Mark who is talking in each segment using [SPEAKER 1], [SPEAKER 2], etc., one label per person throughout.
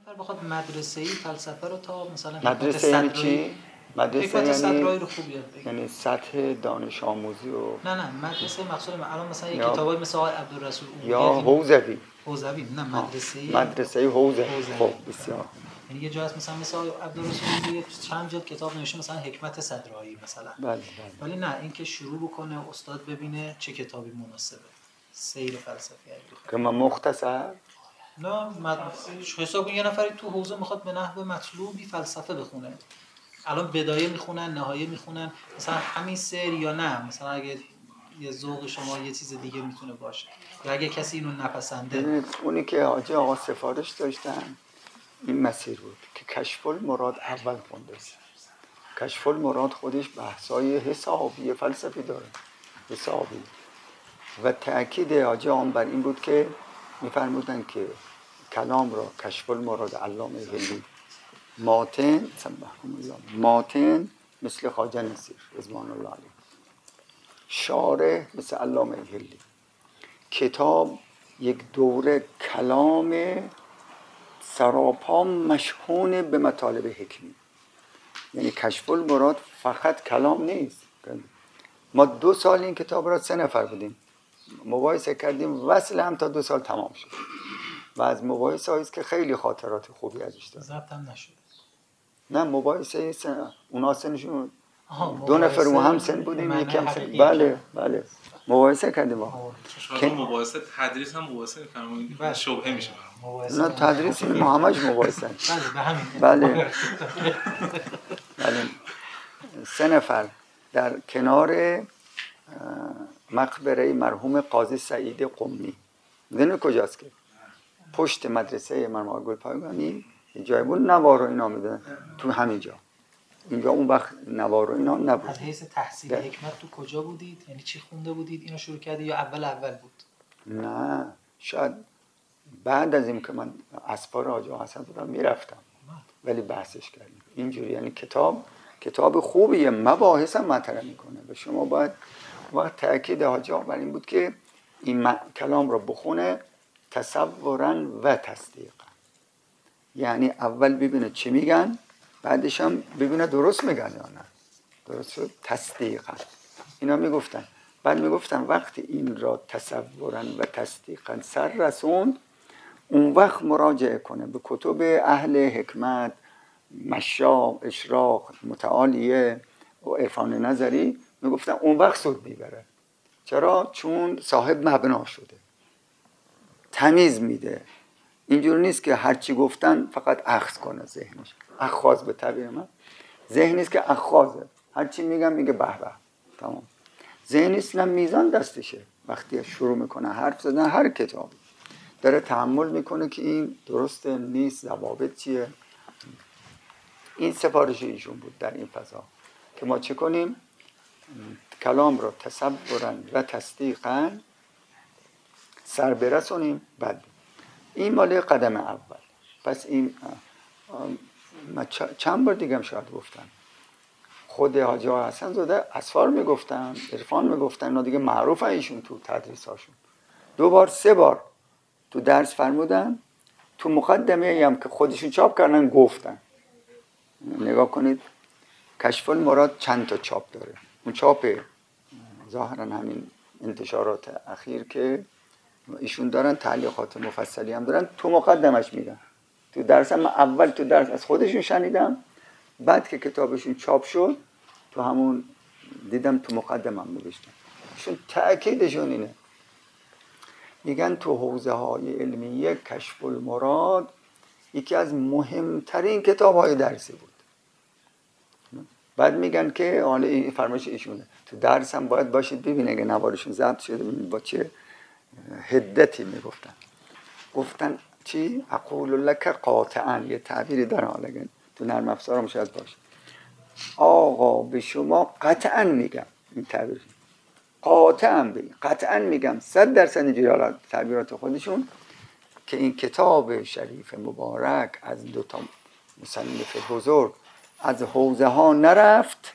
[SPEAKER 1] نفر بخواد مدرسه‌ای فلسفه رو تا مثلا
[SPEAKER 2] مدرسه یعنی چی؟ مدرسه
[SPEAKER 1] حکمت صدرایی
[SPEAKER 2] یعنی
[SPEAKER 1] رو خوب یاد بگیره.
[SPEAKER 2] یعنی سطح دانش آموزی و
[SPEAKER 1] نه مدرسه مقصود الان مثلا یه
[SPEAKER 2] یا-
[SPEAKER 1] کتابای مثل آقای عبدالرسول
[SPEAKER 2] یا
[SPEAKER 1] عمومی
[SPEAKER 2] حوزوی.
[SPEAKER 1] نه مدرسه‌ای
[SPEAKER 2] مدرسه حوزوی. خب بسیار.
[SPEAKER 1] یعنی یه جا هست مثلا آقای عبدالرسول چند جلد کتاب نوشته مثلا حکمت صدرایی مثلا.
[SPEAKER 2] بله.
[SPEAKER 1] ولی نه اینکه شروع بکنه استاد ببینه چه کتابی مناسبه، سیر فلسفی
[SPEAKER 2] که من مختصر
[SPEAKER 1] نه حساب کن یه نفری تو حوزه میخواد به نحو مطلوبی فلسفه بخونه، الان بدایه میخونن، نهایه میخونن، مثلا همین سر یا نه مثلا اگه یه ذوق شما یه چیز دیگه میتونه باشه یا اگه کسی اینو نپسنده.
[SPEAKER 2] اونی که حاجی آقا سفارش داشتن این مسیر بود که کشف المراد اول خونده. کشف المراد خودش بحثای حسابی فلسفی داره، حسابی، و تأکید حاجی آقا بر این بود که میفرمودن که کلام را کشف المراد علامه هندی ماتن مثل خواجه نصیر رضوان الله علیه، شارح مثل علامه هندی، کتاب یک دوره کلام سراپا مشحون به مطالب حکمی. یعنی کشف المراد فقط کلام نیست. ما 2 سال این کتاب را 3 نفر بودیم مباحثه کردیم، وصل هم تا 2 سال تمام شد و از مباحثه هاییست که خیلی خاطرات خوبی ازش دارم.
[SPEAKER 1] ضبط هم نشده.
[SPEAKER 2] نه مباحثه اونا سنشون 2 نفر و هم سن بودیم، یکی هم سن. بله مباحثه کردیم با
[SPEAKER 3] که مباحثه تدریس هم مباحثه می‌کنم شبهه میشه برام.
[SPEAKER 2] نه تدریس ما همش مباحثه.
[SPEAKER 1] بله به همین.
[SPEAKER 2] بله 3 نفر در کنار مقبره مرحوم قاضی سعید قمی. میدونی کجاست که پشت مدرسه مرحوم گلپایگانی جای بود، نوار و اینا میدن تو همینجا. اینجا اون وقت نوار و اینا نبود.
[SPEAKER 1] از حیث تحصیل حکمت تو کجا بودید؟ یعنی چی خونده بودید اینو شروع کردید یا اول بود؟
[SPEAKER 2] نه شاید بعد از این که من اسفار حاجی حسن بودم میرفتم ولی بحثش کردیم اینجوری. یعنی کتاب خوبیه، مباحث هم مطرح میکنه و شما باید وقت تأکید حاجی بر این بود که این کلام رو بخونه تصورا و تصدیقا. یعنی اول ببینه چی میگن، بعدش هم ببینه درست میگن یا نه. درست شد؟ تصدیقا اینا میگفتن. بعد میگفتن وقتی این را تصورا و تصدیقا سر رسوند، اون وقت مراجعه کنه به کتب اهل حکمت، مشاب، اشراق، متعالیه و عرفان نظری. میگفتن اون وقت سود میبره. چرا؟ چون صاحب مبنا شده، تمیز میده. اینجور نیست که هرچی گفتن فقط اخذ کنه ذهنش. اخاذ به تعبیر من ذهن نیست که اخاذه، هرچی میگم میگه به به تمام. ذهن اصلا میزان دستشه، وقتی شروع میکنه حرف زدن هر کتابی داره تأمل میکنه که این درسته نیست، ضوابط چیه. این سفارش ایشون بود در این فضا که ما چه کنیم، کلام را تصورا و تصدیقا سر برسونیم. بعد این مال قدم اول. پس این من چند بار دیگه هم شاید گفتم، خود حاجی حسن زاده اسفار میگفتن، عرفان میگفتن، اینا دیگه معروف ایشون تو تدریس هاشون. 2 بار 3 بار تو درس فرمودن، تو مقدمه هم که خودشون چاپ کردن گفتن. نگاه کنید کشف المراد چند تا چاپ داره. اون چاپ ظاهرا همین انتشارات اخیر که ایشون دارن، تعلیقات مفصلی هم دارن، تو مقدمش میگن. تو درس هم اول تو درس از خودشون شنیدم، بعد که کتابشون چاپ شد تو همون دیدم تو مقدمه هم نوشتن. ایشون تأکیدشون اینه، میگن تو حوزه های علمیه کشف المراد یکی از مهمترین کتاب های درسی بود. بعد میگن که حالا این فرمایش ایشونه، تو درس هم باید باشید ببینید اگه نوارشون ضبط شده ببینید با چه حدتی میگفتن. گفتن چی؟ اقول لک قاطعا، یه تعبیری داره حالا تو نرم افزارم شاید باشه. آقا به شما قطعا میگم، این تعبیر قاطعا بگیم، قطعا میگم 100% اینجوری، حالا تعبیرات خودشون، که این کتاب شریف مبارک از 2 تا مصنف بزرگ از حوزه ها نرفت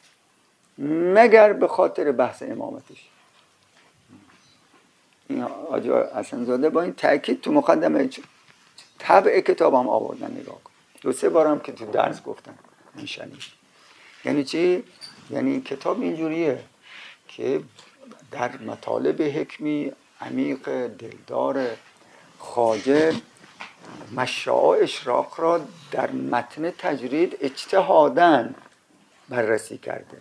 [SPEAKER 2] مگر به خاطر بحث امامتش. این حاجی حسن زاده با این تأکید تو مقدمه طبع کتاب هم آوردن نگاه کن. 2-3 بارم که تو درس گفتم من شنید. یعنی چی؟ یعنی این کتاب اینجوریه که در مطالب حکمی عمیق دلدار خواجه مشاع اشراق را در متن تجرید اجتهاداً بررسی کرده.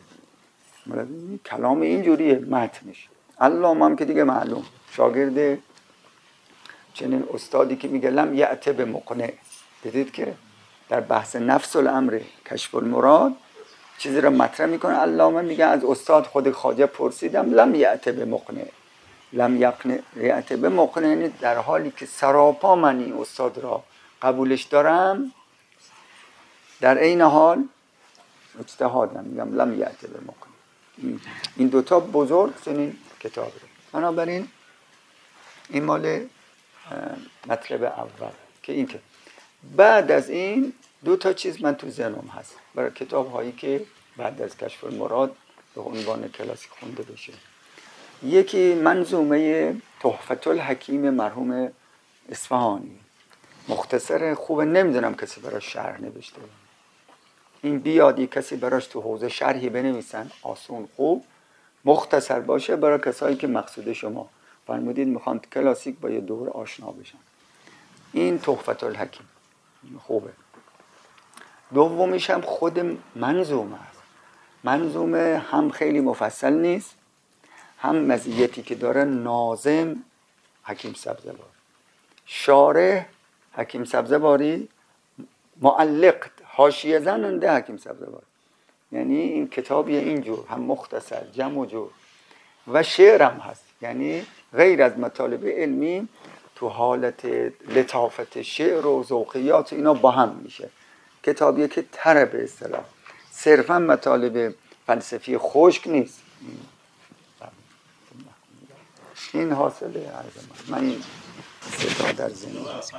[SPEAKER 2] کلام اینجوریه متنش. علامه هم که دیگه معلوم شاگرد چنین استادی که میگه لم یأت به مقنع. دیدید که در بحث نفس الامر کشف المراد چیزی را مطرح میکنه. علامه میگه از استاد خود خواجه پرسیدم لم یأت به مقنع. لم یأت به مقنع یعنی در حالی که سراپا من این استاد را قبولش دارم، در عین حال اجتهادم میگم لم یأت به مقنع. این دوتا بزرگ چنین کتاب رو. بنابراین این مال مطلب اول که این که بعد از این 2 چیز من تو ذهنم هست برای کتاب هایی که بعد از کشف المراد به عنوان کلاسیک خونده بشه. یکی منظومه تحفة الحکیم مرحوم اصفهانی، مختصر خوبه، نمیدونم کسی براش شرح نوشته. این بیاد یک کسی براش تو حوزه شرحی بنویسن، آسون خوب مختصر باشه برای کسایی که مقصود شما فرمودید میخوان کلاسیک با یه دور آشنا بشن. این تحفة الحکیم خوبه. دومیش هم خود منظومه است. منظومه هم خیلی مفصل نیست، هم مزیتی که داره ناظم حکیم سبزواری، شارح حکیم سبزواری، معلق حاشیه زننده حکیم سبزواری. یعنی این کتابی اینجور هم مختصر جمع و جور و شعر هم هست. یعنی غیر از مطالب علمی تو حالت لطافت شعر و ذوقیات اینا با هم میشه. کتابیه که تره به اصطلاح صرفا مطالب فلسفی خشک نیست. این حاصله عرض من این صدا در زندگی هست.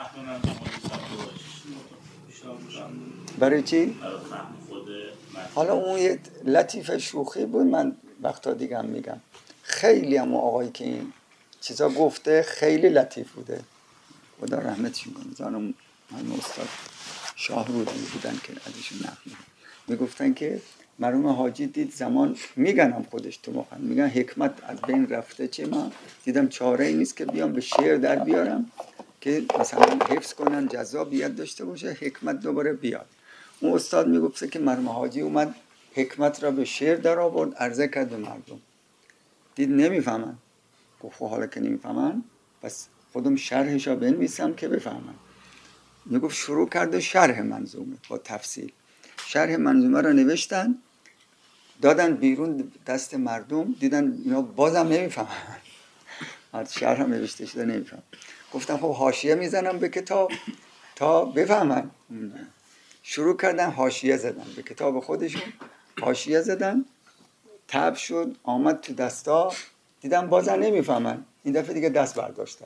[SPEAKER 2] برای چی؟ حالا اون یه لطیفه شوخی بود، من وقتا دیگه هم میگم. خیلی هم آقایی که این چیزا گفته خیلی لطیف بوده، خدا رحمتشون کنه. زانم من استاد شاهرودی بودن که ازشون نقل میگفتن که مرحوم حاجی دید زمان میگنم خودش تو مخن میگن حکمت از بین رفته، چه من دیدم چاره ای نیست که بیام به شعر در بیارم که مثلا حفظ کنن جذابیت داشته باشه، حکمت دوباره بیاد. اون استاد میگفته که مرحوم حاجی اومد حکمت را به شعر در آورد، عرضه کرد به مردم، دید نمیفهمن، گفت حالا که نمیفهمن پس خودم شرحش را بنویسم که بفهمن. میگفت شروع کرده شرح منظومه با تفصیل. شرح منظومه را نوشتن دادن بیرون دست مردم، دیدن اینا بازم نمیفهمن، از شرح هم نوشته شده نمیفهم. گفتم خب حاشیه میزنم به کتاب تا بفهمن. شروع کردن حاشیه زدن به کتاب خودشون، حاشیه زدن، تب شد آمد تو دستا، دیدم بازم نمیفهمن. این دفعه دیگه دست برداشتن.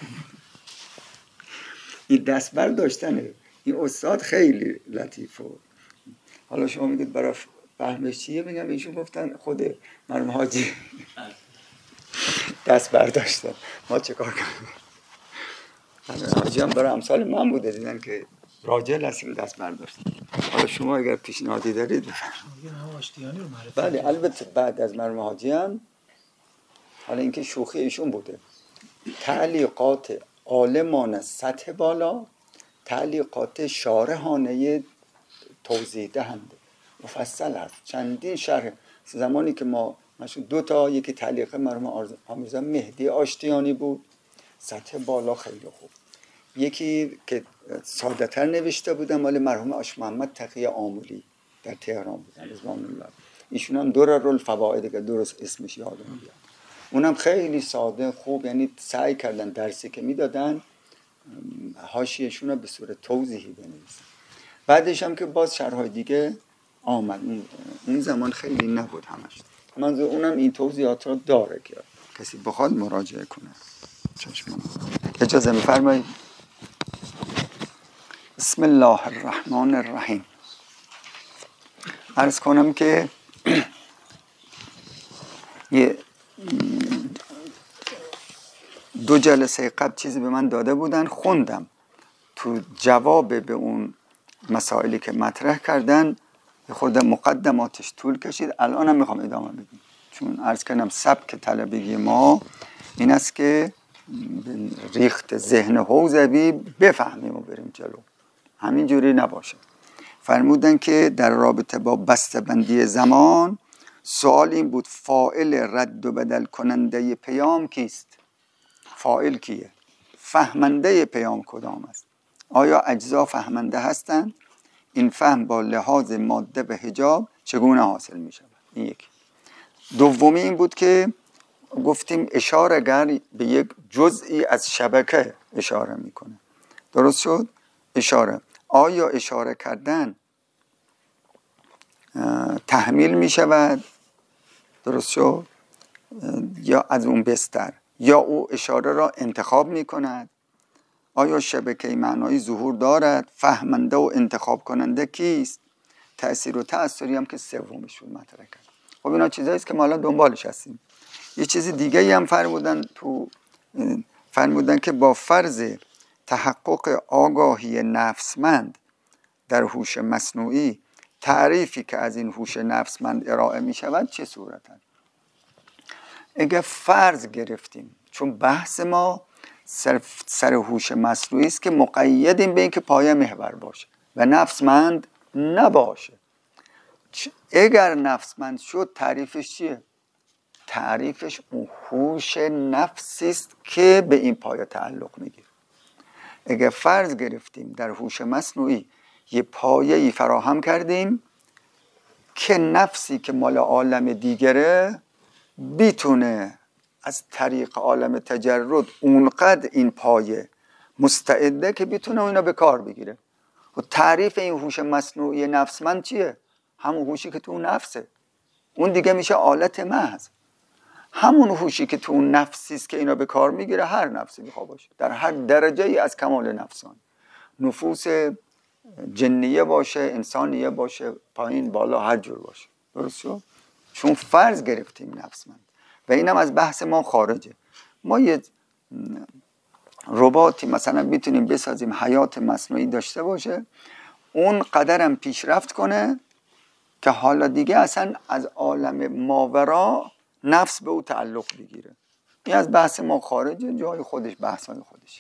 [SPEAKER 2] این دست برداشتنه این استاد خیلی لطیفه. حالا شما میگید برای فهمش چیه؟ میگم ایشون گفتن خود مرحوم حاجی دست برداشتن، ما چه کار کنیم؟ حاجی هم برای امثال من بوده، دیدن که راجل اصل دست برداشتن. حالا شما اگر پیشنهادی دارید بله. البته بعد از مرحوم حاجی هم حالا اینکه شوخی ایشون بوده، تعلیقات عالمان سطح بالا، تعلیقات شارحانه توضیح دهنده مفصل هست، چندین شرح. زمانی که ما مشهور 2 تا، یکی تعلیق مرحوم آمیرزا مهدی آشتیانی بود سطح بالا خیلی خوب، یکی که ساده تر نوشته بودم مال مرحوم آش محمد تقی آمولی در تهران بود رضوان الله. ایشون هم درر الفوائد که درست اسمش یادم میاد، اونم خیلی ساده خوب، یعنی سعی کردن درسی که میدادن حاشیه‌شون رو به صورت توضیحی بنویسن. بعدش هم که باز شرح‌های دیگه آمد، اون زمان خیلی نبود همش. منظور اونم این توضیحات رو داره که کسی بخواد مراجعه کنه. چشم اجازه می‌فرمایید. بسم الله الرحمن الرحیم. عرض کنم که یه 2 جلسه قبل چیزی به من داده بودن، خوندم. تو جواب به اون مسائلی که مطرح کردن یه خورده مقدماتش طول کشید. الان هم میخوام ادامه بدیم، چون عرض کردم سبک طلبگی ما این است که ریخت ذهن حوزوی بفهمیم و بریم جلو، همین جوری نباشه. فرمودن که در رابطه با بسته‌بندی زمان سوال این بود فاعل رد و بدل کننده پیام کیست؟ فاعل کیه؟ فهمنده پیام کدام است؟ آیا اجزا فهمنده هستند؟ این فهم با لحاظ ماده و حجاب چگونه حاصل می شود؟ این یک. دومی این بود که گفتیم اشاره گر به یک جزئی از شبکه اشاره میکنه. درست شد؟ اشاره. آیا اشاره کردن تحمیل می شود؟ درست شد؟ یا از اون بستر، یا او اشاره را انتخاب می کند؟ آیا شبکه معنایی ظهور دارد؟ فهمنده و انتخاب کننده کیست؟ تأثیر و تأثیری هم که سومش بود مطرح کرد. خب اینا چیزایی است که ما الان دنبالش هستیم. یه چیز دیگه هم فرمودن که با فرض تحقق آگاهی نفسمند در هوش مصنوعی تعریفی که از این هوش نفسمند ارائه می شود چه صورت هست؟ اگه فرض گرفتیم، چون بحث ما سر هوش مصنوعی است که مقیدیم به این که پایه محور باشه و نفسمند نباشه. اگر نفسمند شد تعریفش چیه؟ تعریفش اون هوش نفسی است که به این پایه تعلق میگیره. اگه فرض گرفتیم در هوش مصنوعی یه پایه‌ای فراهم کردیم که نفسی که مال عالم دیگره بیتونه از طریق عالم تجرد اونقدر این پایه مستعده که بیتونه اینا به کار بگیره. و تعریف این هوش مصنوعی نفسمند چیه؟ همون هوشی که تو اون نفسه. اون دیگه میشه آلت محض. همون هوشی که تو اون نفسی است که اینا به کار میگیره، هر نفسی میخواد باشه، در هر درجه ای از کمال نفسان، نفوس جنیه باشه، انسانیه باشه، پایین بالا هر جور باشه. درست شد؟ چون فرض گرفتیم نفسمند و اینم از بحث ما خارجه. ما یه رباتی مثلا میتونیم بسازیم حیات مصنوعی داشته باشه، اون قدرم پیشرفت کنه که حالا دیگه اصلا از عالم ماورا نفس به او تعلق بگیره. این از بحث ما خارجه، جای خودش، بحثای خودش.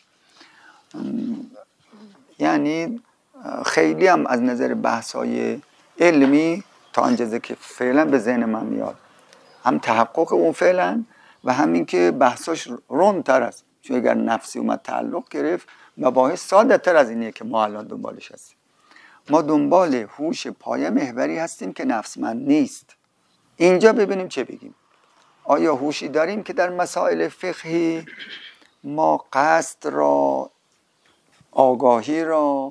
[SPEAKER 2] یعنی خیلی هم از نظر بحثای علمی تا اندازه که فعلا به ذهن من میاد، هم تحقق اون فعلا و همین که بحثاش رندتر است. چون اگر نفسی اومد تعلق گرفت، مباحث ساده تر از اینه که ما الان دنبالش هستیم. ما دنبال هوش پایه محوری هستیم که نفسمند نیست. اینجا ببینیم چه بگیم. آیا هوشی داریم که در مسائل فقهی ما قصد را، آگاهی را،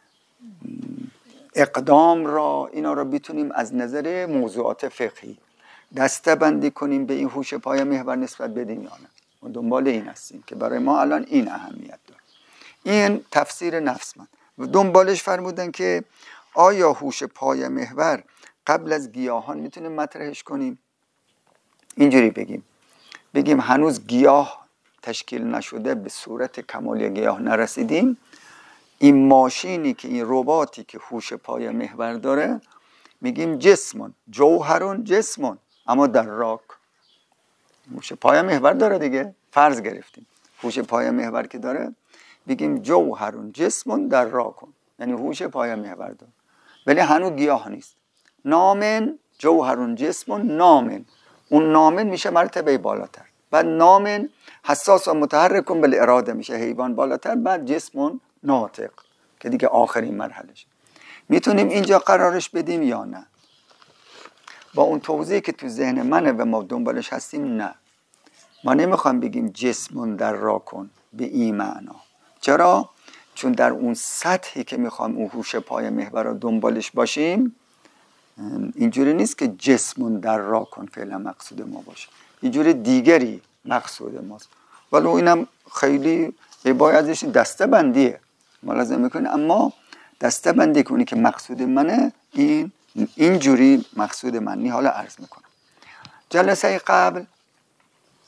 [SPEAKER 2] اقدام را، اینا را بتونیم از نظر موضوعات فقهی دسته بندی کنیم، به این هوش پایه محور نسبت بدیم یا نه؟ ما دنبال این هستیم که برای ما الان این اهمیت داره. این تفسیر نفسمند. و دنبالش فرمودن که آیا هوش پایه محور قبل از گیاهان میتونیم مطرحش کنیم؟ اینجوری بگیم هنوز گیاه تشکیل نشده، به صورت کمال گیاه نرسیدیم، این ماشینی که این رباتی که هوش پایه محور داره میگیم جسمون، جوهرون جسمون، اما در راک هوش پایه محور داره دیگه. فرض گرفتیم هوش پایه محور که داره، بگیم جوهرون جسمون در راکون، یعنی هوش پایه محور داره ولی هنوز گیاه نیست. نامن جوهرون جسمون، نامن، اون نامن میشه مرتبه بالاتر، بعد نامن حساس و متحرکون بالاراده میشه حیوان بالاتر، بعد جسمون ناطق که دیگه آخرین مرحلهشه. میتونیم اینجا قرارش بدیم یا نه؟ با اون توضیحی که تو ذهن منه و ما دنبالش هستیم، نه، ما نمیخوام بگیم جسمون در راکن به این معنا. چرا؟ چون در اون سطحی که میخوام اون هوش پایه محور رو دنبالش باشیم، اینجوری نیست که جسمون در راکن فعلا مقصود ما باشه، اینجوری دیگری مقصود ماست. ولی اینم خیلی باید ازش دسته بندیه ما لازم میکنیم، اما دسته بندی کنی که مقصود منه، اینجوری مقصود منی. حالا عرض میکنم جلسه قبل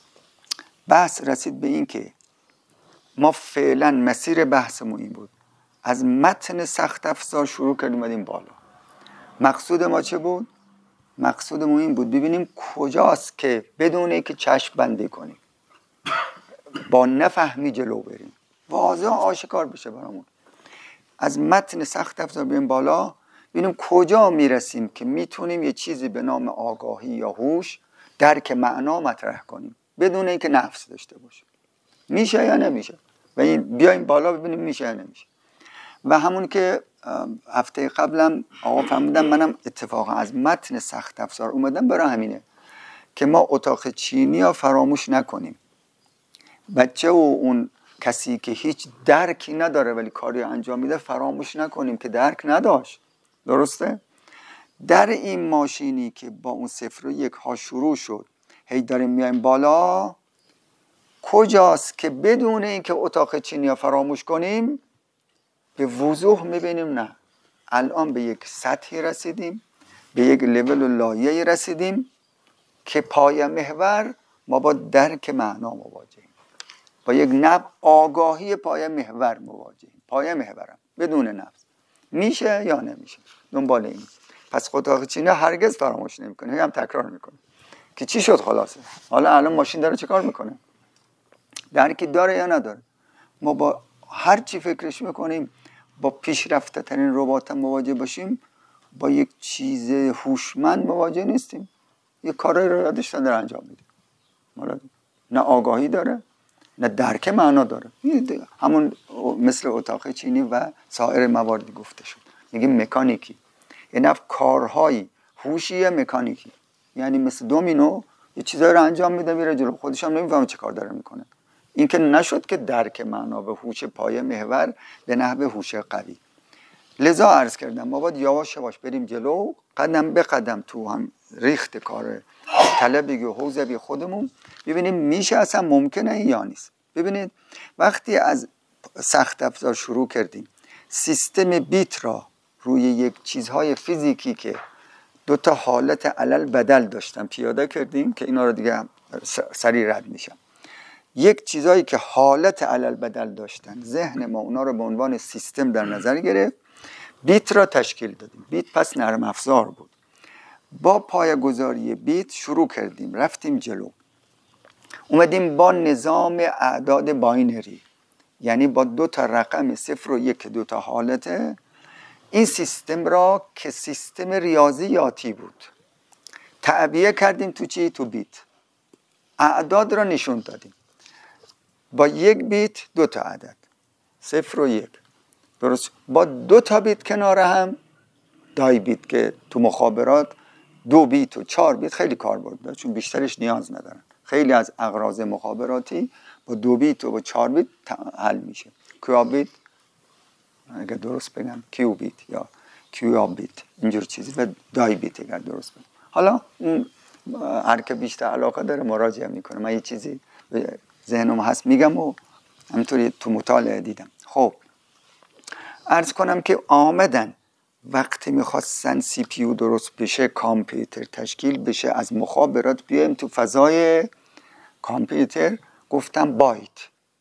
[SPEAKER 2] بحث رسید به این که ما فعلا مسیر بحثمون این بود از متن سخت افزار شروع کردیم اومدیم بالا. مقصود ما چه بود؟ مقصود ما این بود ببینیم کجاست که بدون اینکه چشم بندی کنیم با نفهمی جلو بریم، واضح آشکار بشه برامون. از متن سخت افزار بریم بالا ببینیم کجا میرسیم که میتونیم یه چیزی به نام آگاهی یا هوش درک معنا مطرح کنیم بدون اینکه نفس داشته باشه. میشه یا نمیشه؟ و این بیایم بالا ببینیم میشه یا نمیشه. و همون که هفته قبلم آقا فهمیدم، منم اتفاقا از متن سخت افزار اومدم برای همینه که ما اتاق چینی ها فراموش نکنیم. بچه و اون کسی که هیچ درکی نداره ولی کاری انجام میده فراموش نکنیم که درک نداشت. درسته؟ در این ماشینی که با اون 0 و 1 ها شروع شد هی داریم میایم بالا، کجاست که بدون اینکه اتاق چینی ها فراموش کنیم به وضوح میبینیم نه الان به یک سطحی رسیدیم، به یک لول و لایه‌ای رسیدیم که پای محور ما با درک معنا مواجهیم، با یک آگاهی پای محور مواجهیم. پای محورم بدون نفس میشه یا نمیشه؟ دنبال این. پس اتاق چینی هرگز فراموش نمیکنه، هم تکرار میکنه که چی شد خلاصه. حالا الان ماشین داره چه کار میکنه؟ درکی داره یا نداره؟ ما با هر چی فکرش میکنیم با پیشرفته ترین ربات مواجه باشیم، با یک چیز هوشمند مواجه نیستیم. یک کاری رو یادش داره انجام میده، نه آگاهی داره نه درک معنا داره. همون مثل اتاق چینی و سایر مواردی گفته شد. میگیم مکانیکی، یعنی کارهای هوشی مکانیکی، یعنی مثل دومینو یه چیزایی رو انجام میده میره جلو، خودش هم نمیفهمه چه کار داره میکنه. این که نشد که درک معنا و هوش پای محور به نحو هوش قوی. لذا عرض کردم ما باید یواش یواش بریم جلو، قدم به قدم تو هم ریخت کار طلبی و حوزوی خودمون ببینیم میشه اصلا ممکنه یا نیست. ببینید وقتی از سخت افزار شروع کردیم سیستم بیت را روی یک چیزهای فیزیکی که 2 حالت علل بدل داشتن پیاده کردیم که اینا رو دیگه سریع رد میشم. یک چیزایی که حالت علل بدل داشتن ذهن ما اونا رو به عنوان سیستم در نظر گرفت، بیت را تشکیل دادیم. بیت پس نرم افزار بود. با پایه‌گذاری بیت شروع کردیم، رفتیم جلو، اومدیم با نظام اعداد باینری، یعنی با 2 رقم 0 و 1 2 حالته، این سیستم را که سیستم ریاضیاتی بود تعبیه کردیم تو چی؟ تو بیت. اعداد را نشون دادیم با 1 بیت 2 عدد 0 و 1. درست؟ با 2 بیت کنار هم دای بیت که تو مخابرات 2 بیت و 4 بیت خیلی کاربرد داره چون بیشترش نیاز ندارن. خیلی از اغراض مخابراتی با 2 بیت و با 4 بیت حل میشه. کیوبیت اگر درست بگم کیوبیت یا کیوبیت اینجور چیزی و دای بیت اگر درست بگم. حالا اون هر که بیشتر علاقه داره مراجعه میکنه. من یه چیزی ذهنم هست میگم و همینطوری تو مطالعه دیدم. خب عرض کنم که آمدن وقتی میخواستن سی پی یو درست بشه، کامپیوتر تشکیل بشه، از مخابرات بیایم تو فضای کامپیوتر، گفتم بایت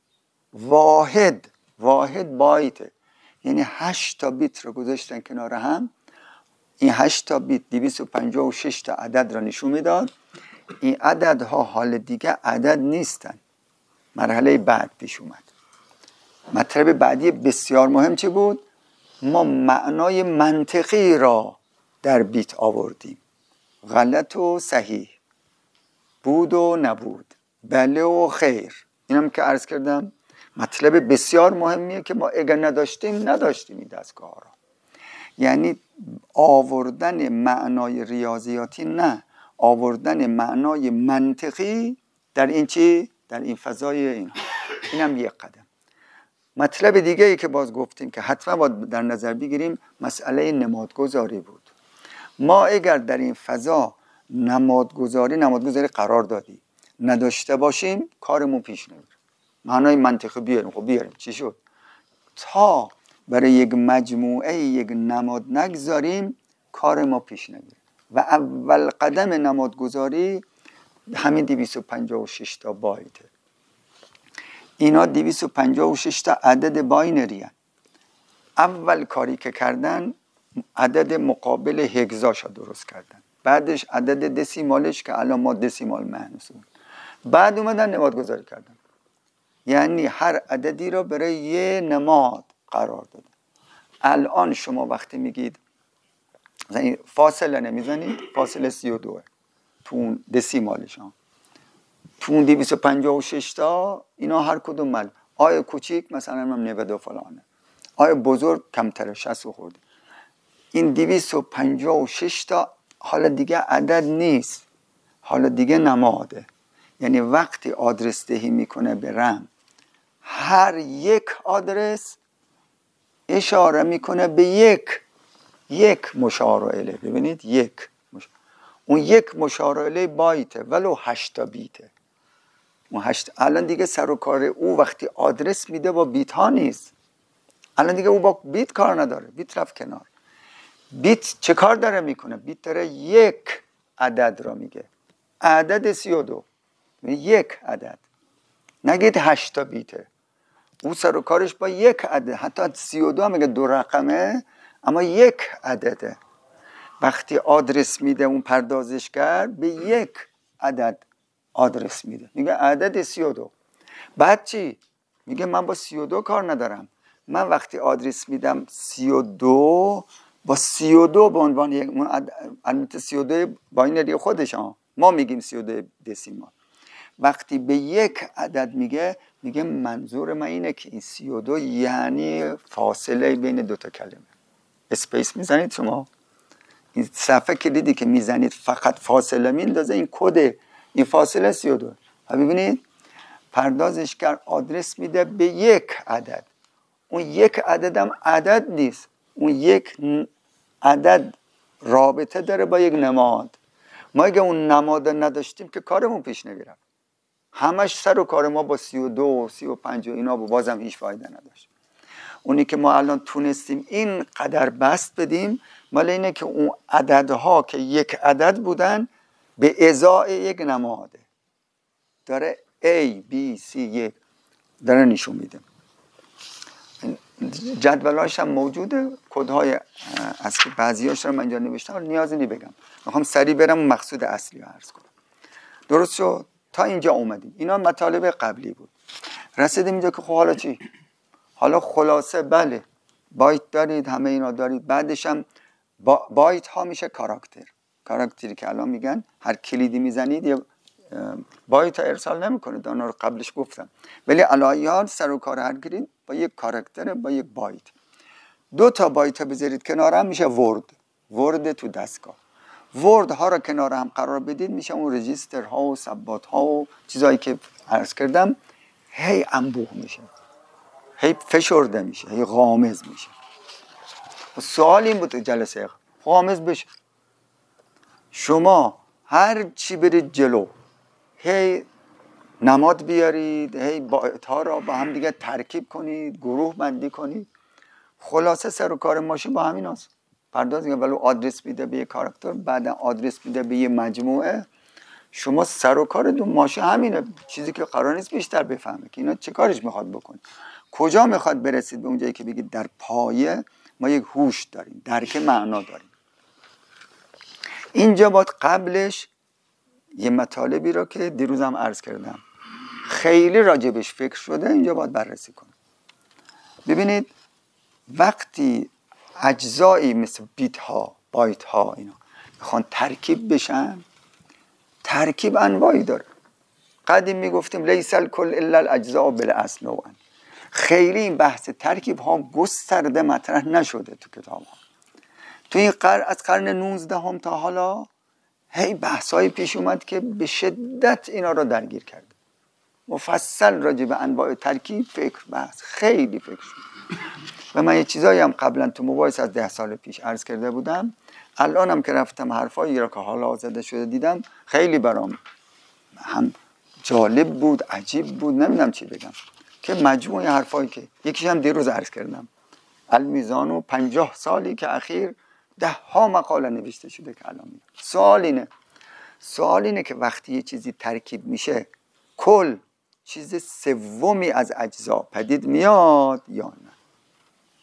[SPEAKER 2] واحد بایته، یعنی 8 بیت رو گذاشتن کنار هم. این 8 بیت 256 عدد را نشون میداد. این عددها حال دیگه عدد نیستن، مرحله بعد پیش اومد. مطلب بعدی بسیار مهم چه بود؟ ما معنای منطقی را در بیت آوردیم، غلط و صحیح، بود و نبود، بله و خیر. اینم که عرض کردم مطلب بسیار مهمیه که ما اگر نداشتیم این دستگاه را. یعنی آوردن معنای ریاضیاتی، نه آوردن معنای منطقی در این چی؟ در این فضای اینها. اینم یک قدم. مطلب دیگه ای که باز گفتیم که حتما باید در نظر بگیریم مسئله نمادگذاری بود. ما اگر در این فضا نمادگذاری قرار دادی نداشته باشیم کارمون پیش نمیره. معنای منطقی بیاریم، خب بیاریم چی شد؟ تا برای یک مجموعه یک نماد نگذاریم کار ما پیش نمیره. و اول قدم نمادگذاری همین 256 بایته. اینا 256 عدد باینری هست. اول کاری که کردن عدد مقابل هگزاشو درست کردن، بعدش عدد دسیمالش که الان ما دسیمال مهنوسون، بعد اومدن نماد گذاری کردن. یعنی هر عددی را برای یه نماد قرار دادن. الان شما وقتی میگید فاصله نمیزنید، فاصله 32 تو اون دسیمالش ها، تو اون 256 تا اینا هر کدوم مل آیا کوچیک مثلا هم 90 فلانه، آیا بزرگ کمتره 60 خورده. این 256 تا حالا دیگه عدد نیست، حالا دیگه نماده. یعنی وقتی آدرس دهی میکنه به رم، هر یک آدرس اشاره میکنه به یک مشار الیه. ببینید اون یک مشار الیه بایته، ولو 8 بیته. اون 8 الان دیگه سر و کار او وقتی آدرس میده با بیت ها نیست. الان دیگه او با بیت کار نداره، بیت رفت کنار. بیت چه کار داره میکنه؟ بیت داره یک عدد را میگه، عدد 32 یک عدد، نگید 8 بیته. او سر و کارش با یک عدد، حتی 32 هم میگه 2 رقمه اما یک عدده. وقتی آدرس میده اون پردازشگر به یک عدد آدرس میده، میگه عدد 32. بعد چی؟ میگه من با 32 کار ندارم، من وقتی آدرس میدم 32 با 32 به عنوان یک، البته 32 باینری خودش ما میگیم 32 دسیمال. وقتی به یک عدد میگه منظور من اینه که این 32 یعنی فاصله بین دوتا کلمه. اسپیس میزنید شما، این صفحه کلیدی که میزنید فقط فاصله میندازه، این کد این فاصله 32. ببینید پردازشگر آدرس میده به یک عدد، اون یک عدد هم عدد نیست، اون یک عدد رابطه داره با یک نماد. ما اگه اون نماد نداشتیم که کارمون پیش نمیرفت. همش سر و کار ما با 32 و 35 و اینا بازم هیچ فایده نداشت. اونی که ما الان تونستیم این قدر بست بدیم مال اینه که اون عددها که یک عدد بودن به ازای یک نماده داره A, B, C یک داره نشون میده. جدولاش هم موجوده، کدهای از که بعضیاش رو من اینجا نوشتم نیازی نی بگم، میخوام سریع برم مقصود اصلی رو عرض کنم. درست شد؟ تا اینجا اومدیم. اینا مطالب قبلی بود. رسیدیم اینجا که خب حالا چی؟ حالا خلاصه بله بایت دارید، همه اینا دارید، بعدش هم بایت ها میشه کاراکتری که الان میگن هر کلیدی میزنید یه بایت ها ارسال نمیکنه، اونا رو قبلش گفتم، ولی الان سر و کار هر کلید با یک کاراکتر با یک بایت. 2 تا بایت بذارید کنار هم میشه ورد تو دستگاه. ورد ها رو کنار هم قرار بدید میشه اون رجیستر ها و ثبات ها و چیزایی که عرض کردم، هی انبوه میشه، هی فشرده میشه، هی غامض میشه. سوال این بود جلسه غامض بشه. شما هر چی برید جلو هی نماد بیارید، هی بایت‌ها را با هم دیگه ترکیب کنید، گروه بندی کنید، خلاصه سر و کار ماشین با همین هست. پردازی ولو آدرس میده به یه کاراکتر، بعد آدرس میده به یه مجموعه، شما سر و کار دو ماشین همینه. چیزی که قرار نیست بیشتر بفهمه که اینا چه کارش میخواد بکنه، کجا میخواد برسید به اونجایی که بگید در پایه ما یک هوش داریم، درک معنا داریم. اینجا باید قبلش یه مطالبی رو که دیروزم عرض کردم خیلی راجبش فکر شده اینجا باید بررسی کنم. ببینید وقتی اجزایی مثل بیت ها، بایت ها اینا میخوان ترکیب بشن، ترکیب انواعی داره. قدیم میگفتیم لیس الکل الا الاجزاء بالاصل نوعا. خیلی این بحث ترکیب ها گسترده مطرح نشده تو کتاب ها. تو این از قرن 19 هم تا حالا هی بحثایی پیش اومد که به شدت اینا رو درگیر کرد. مفصل راجع به انواع ترکیب بحث خیلی فکر شد. و من یه چیزایی هم قبلا تو مباحث از 10 سال پیش عرض کرده بودم، الانم که رفتم حرفایی را که حالا زده شده دیدم خیلی برام هم جالب بود، عجیب بود، نمیدونم چی بگم، که مجموعه حرفایی که یکیش هم دیروز عرض کردم، المیزان و 50 سالی که اخیر 10 ها مقاله نوشته شده که الان میدم. سوال اینه که وقتی یه چیزی ترکیب میشه کل چیز سومی از اجزا پدید میاد یا نه؟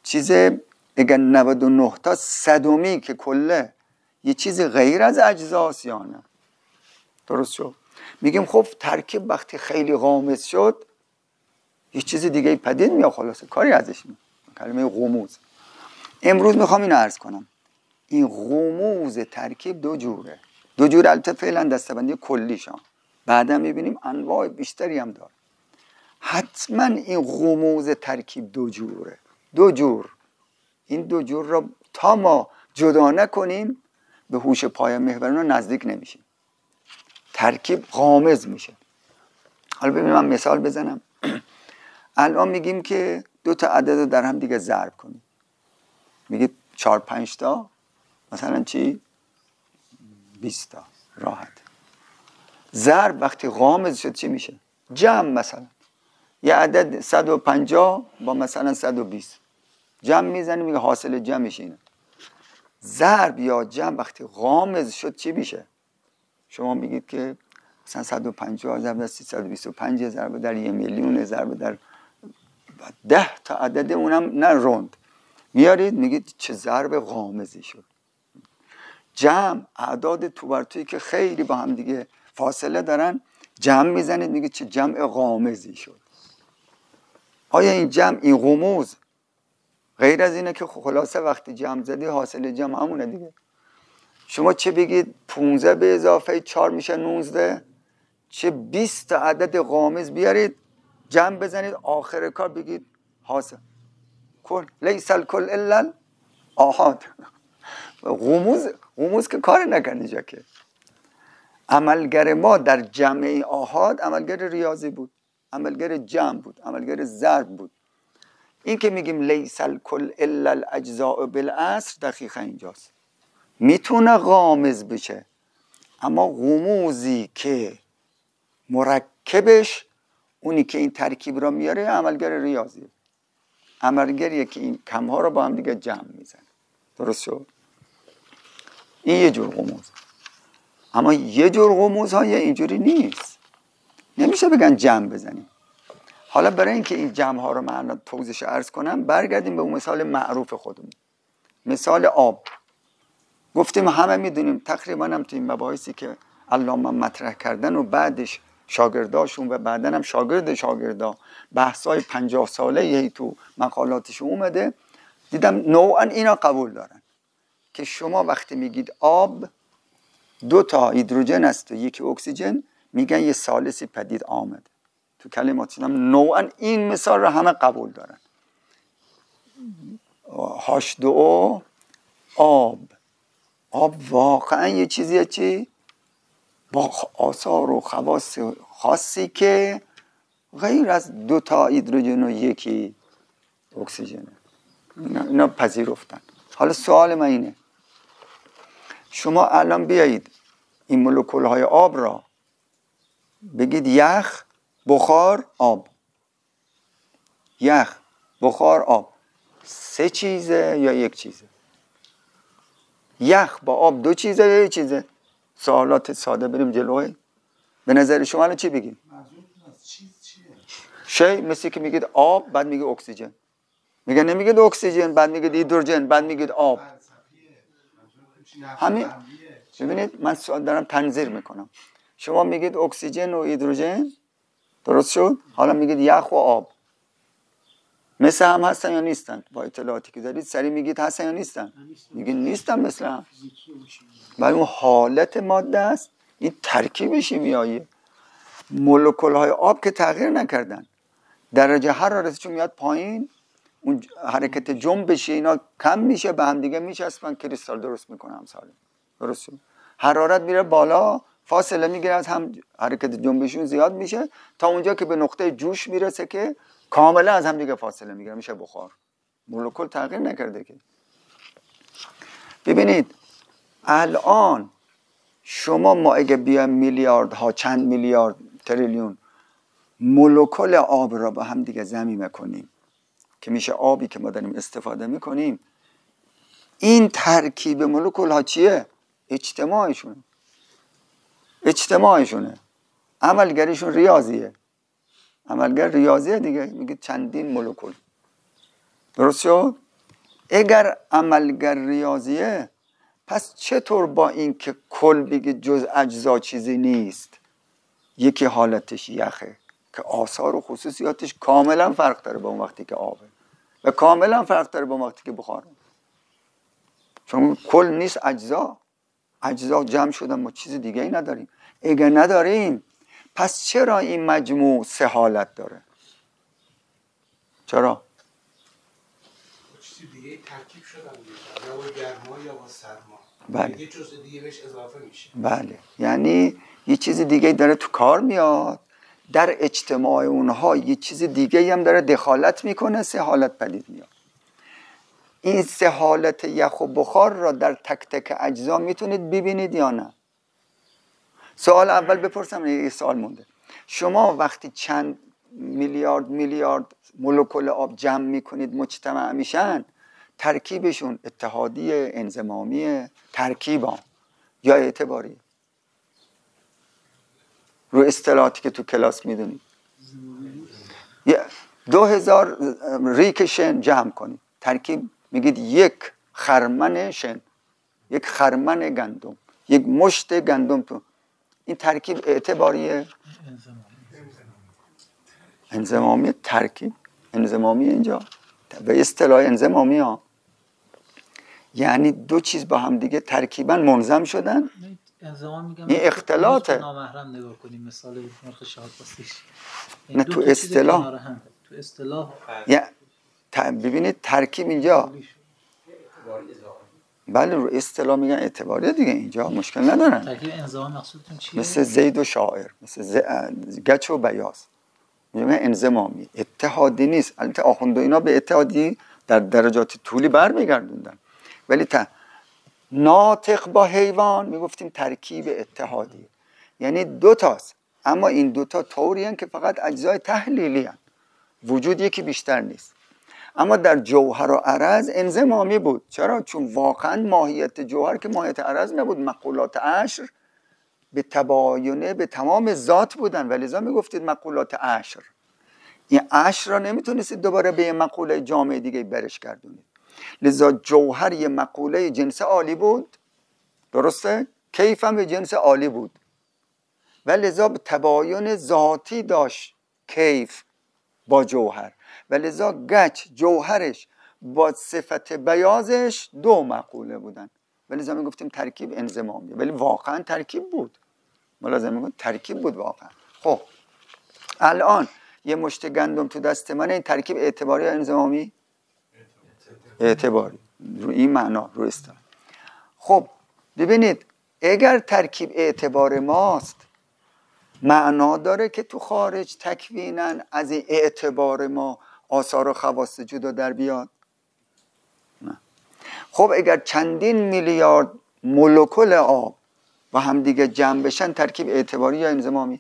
[SPEAKER 2] چیز اگر 99 تا صدمی که کله یه چیز غیر از اجزاست یا نه؟ درست شد؟ میگیم خب ترکیب وقتی خیلی غامض شد یه چیز دیگه پدید میاد، خلاصه کاری ازش نیست. کلمه غموز. امروز میخوام اینو عرض کنم، این غموز ترکیب دو جوره. دو جور البته فعلا دستبندی کلیشان، بعدا میبینیم انواع بیشتری هم داره. حتما این غموز ترکیب دو جوره، دو جور. این دو جور را تا ما جدا نکنیم به هوش پای محوران نزدیک نمیشیم، ترکیب غامض میشه. حالا ببینیم من مثال بزنم. الان میگیم که دو تا عدد رو در هم دیگه ضرب کنیم، میگید 4-5 تا مثلا چی؟ 20 تا. راحت. ضرب وقتی غامض شد چی میشه؟ جمع. مثلا یه عدد 150 با مثلا 120 جمع میزنیم، میگه حاصل جمعش اینه. ضرب یا جمع وقتی غامض شد چی میشه؟ شما میگید که مثلا 150 ضرب در 325 ضرب در 1,000,000 ضرب در 10 تا عدد اونم نه روند میارید، میگید چه ضرب غامضی شد. جمع اعداد تو بر تویی که خیلی با هم دیگه فاصله دارن جمع میزنید، میگید چه جمع غامضی شد. آیا این جمع، این غموز غیر از اینه که خلاصه وقتی جمع زدی حاصل جمع همونه دیگه. شما چه بگید 15 به اضافه 4 میشه 19، چه 20 تا عدد غامض بیارید جمع بزنید، آخر کار بگید حاصل کل. لیس الکل الا الاحاد. غموز که کار نکنی جا که عملگر ما در جمع آحاد عملگر ریاضی بود، عملگر جمع بود، عملگر ضرب بود. این که میگیم لیس الکل الا الاجزاء بالاصل دقیقا اینجاست. میتونه غامض بشه، اما غموزی که مرکبش اونی که این ترکیب را میاره عملگر ریاضیه، عملگریه که این کمها را با هم دیگه جمع میزنه. درست شد؟ این یه جور غموز. اما یه جور غموزهای اینجوری نیست، نمیشه بگن جمع بزنیم. حالا برای اینکه این جمع ها رو من توضیحش عرض کنم برگردیم به اون مثال معروف خودمون، مثال آب. گفتیم همه میدونیم تقریبا هم تو این مباحثی که علامه مطرح کردن و بعدش شاگرداشون و بعداً هم شاگردا بحثای 50 ساله یه تو مقالاتش اومده، دیدم نوعا اینا قبول دارن که شما وقتی میگید آب 2 تا هیدروژن است و 1 اکسیژن، میگن یه ثالثی پدید آمده. تو کلماتشون هم نوعا این مثال رو همه قبول دارن. H2O آب واقعا یه چیزیه چی؟ با آثار و خواص خاصی که غیر از 2 تا هیدروژن و 1 اکسیژن. اینا پذیرفتن. حالا سوال من اینه، شما الان بیایید این مولکول های آب را بگید یخ، بخار، آب. یخ، بخار، آب 3 چیزه یا 1 چیزه؟ یخ با آب 2 چیزه یا 1 چیزه؟ سوالات ساده بریم جلوی. به نظر شما الان چی بگیم؟ چیه؟ مثل که میگید آب بعد میگه اکسیژن، میگه نمیگید اکسیژن بعد میگید هیدروژن بعد میگید آب. همین. ببینید من سوال دارم تنظیر میکنم. شما میگید اکسیژن و هیدروژن، درست شد؟ حالا میگید یخ و آب مثل هم هستن یا نیستن؟ با اطلاعاتی که دارید سریع میگید هستن یا نیستن؟ میگید نیستن مثل هم. ولی اون حالت ماده است، این ترکیب شیمیایی. مولکول های آب که تغییر نکردن، درجه حرارتشون میاد پایین، اون حرکت جنبش اینا کم میشه، به هم دیگه میچسبن، کریستال درست میکنه امثال. درست شد؟ حرارت میره بالا، فاصله میگیره از هم، حرکت جنبشون زیاد میشه تا اونجا که به نقطه جوش میرسه که کاملا از هم دیگه فاصله میگیره، میشه بخار. مولکول تغییر نکرده که. ببینید الان شما ما اگه بیایم میلیاردها، چند میلیارد، تریلیون مولکول آب را با هم دیگه ضمیمه کنیم که میشه آبی که ما داریم استفاده میکنیم، این ترکیب مولکول ها چیه؟ اجتماعشونه. عملگریشون ریاضیه. عملگر ریاضیه دیگه، میگه چندین مولکول. درست شد؟ اگر عملگر ریاضیه، پس چطور با این که کل بگه جز اجزا چیزی نیست، یکی حالتش یخه که آثار و خصوصیاتش کاملا فرق داره با اون وقتی که آبه و کاملا فرق داره با اون وقتی که بخاره. چون کل نیست اجزا جمع شدن، ما چیز دیگه ای نداریم. اگر نداریم پس چرا این مجموع 3 حالت داره؟ چرا؟
[SPEAKER 4] چیزی دیگه ترکیب شدن دیگه، یا با گرما یا با سرما.
[SPEAKER 2] بله.
[SPEAKER 4] یه جزء دیگه بهش اضافه میشه.
[SPEAKER 2] بله، یعنی یه چیز دیگه داره تو کار میاد، در اجتماع اونها یه چیز دیگه هم داره دخالت میکنه، 3 حالت پدید میاد. این 3 حالت یخ و بخار را در تک تک اجزا میتونید ببینید یا نه؟ سوال اول بپرسم، یه سوال مونده. شما وقتی چند میلیارد مولکول آب جمع میکنید مجتمع میشن، ترکیبشون اتحادی، انضمامی، ترکیبان یا اعتباری؟ رو اصطلاحاتی که تو کلاس میدونید 2000 ریک شن جمع کنید، ترکیب میگید 1 خرمن شن، 1 خرمن گندم، 1 مشت گندم. تو این ترکیب اعتباریه؟ انضمامی. ترکیب انضمامی اینجا به اصطلاح انضمامی ها یعنی 2 چیز با هم دیگه ترکیبا منظم شدن.
[SPEAKER 1] انضمام میگم
[SPEAKER 2] این اختلاطه.
[SPEAKER 1] نامحرم نگاه کنیم، مثال مرخ شهادت‌پاسیش.
[SPEAKER 2] نه تو اصطلاح،
[SPEAKER 1] تو اصطلاح
[SPEAKER 2] ببینید ترکیب اینجا بله رو اصطلاح میگن اعتباریه دیگه، اینجا مشکل ندارن.
[SPEAKER 1] ترکیب انضمام مقصودتون چیه؟
[SPEAKER 2] مثل زید و شاعر، مثل گچ و بیاض، میگن انضمامی. اتحادی نیست. البته آخوند اینا به اتحادی در درجات طولی برمیگردوندن، ولی ناطق با حیوان میگفتیم ترکیب اتحادی، یعنی 2 تاست، اما این 2 تا طوری هستند که فقط اجزای تحلیلی هستند، وجود یکی بیشتر نیست. اما در جوهر و عرض انضمامی بود. چرا؟ چون واقعا ماهیت جوهر که ماهیت عرض نبود، مقولات عشر به تباینه به تمام ذات بودن، ولذا میگفتید مقولات عشر. این عشر را نمیتونستید دوباره به یه مقوله جامع دیگه برش گردونید. لذا جوهر یه مقوله جنس عالی بود، درسته؟ کیف هم به جنس عالی بود و لذا تباین ذاتی داشت کیف با جوهر، و لذا گچ جوهرش با صفت بیازش 2 مقوله بودن، و لذا میگفتیم ترکیب انضمامی، ولی واقعا ترکیب بود. ملازم میگم ترکیب بود واقعا. خب الان یه مشت گندم تو دست من، این ترکیب اعتباری یا انضمامی؟ اعتباری. رو این معنا رو استم. خب ببینید اگر ترکیب اعتبار ماست، معنا داره که تو خارج تکوینن از این اعتبار ما آثار و خواص جدا در بیاد؟ نه. خب اگر چندین میلیارد مولکول آب و هم دیگه جمع بشن، ترکیب اعتباری یا انضمامی؟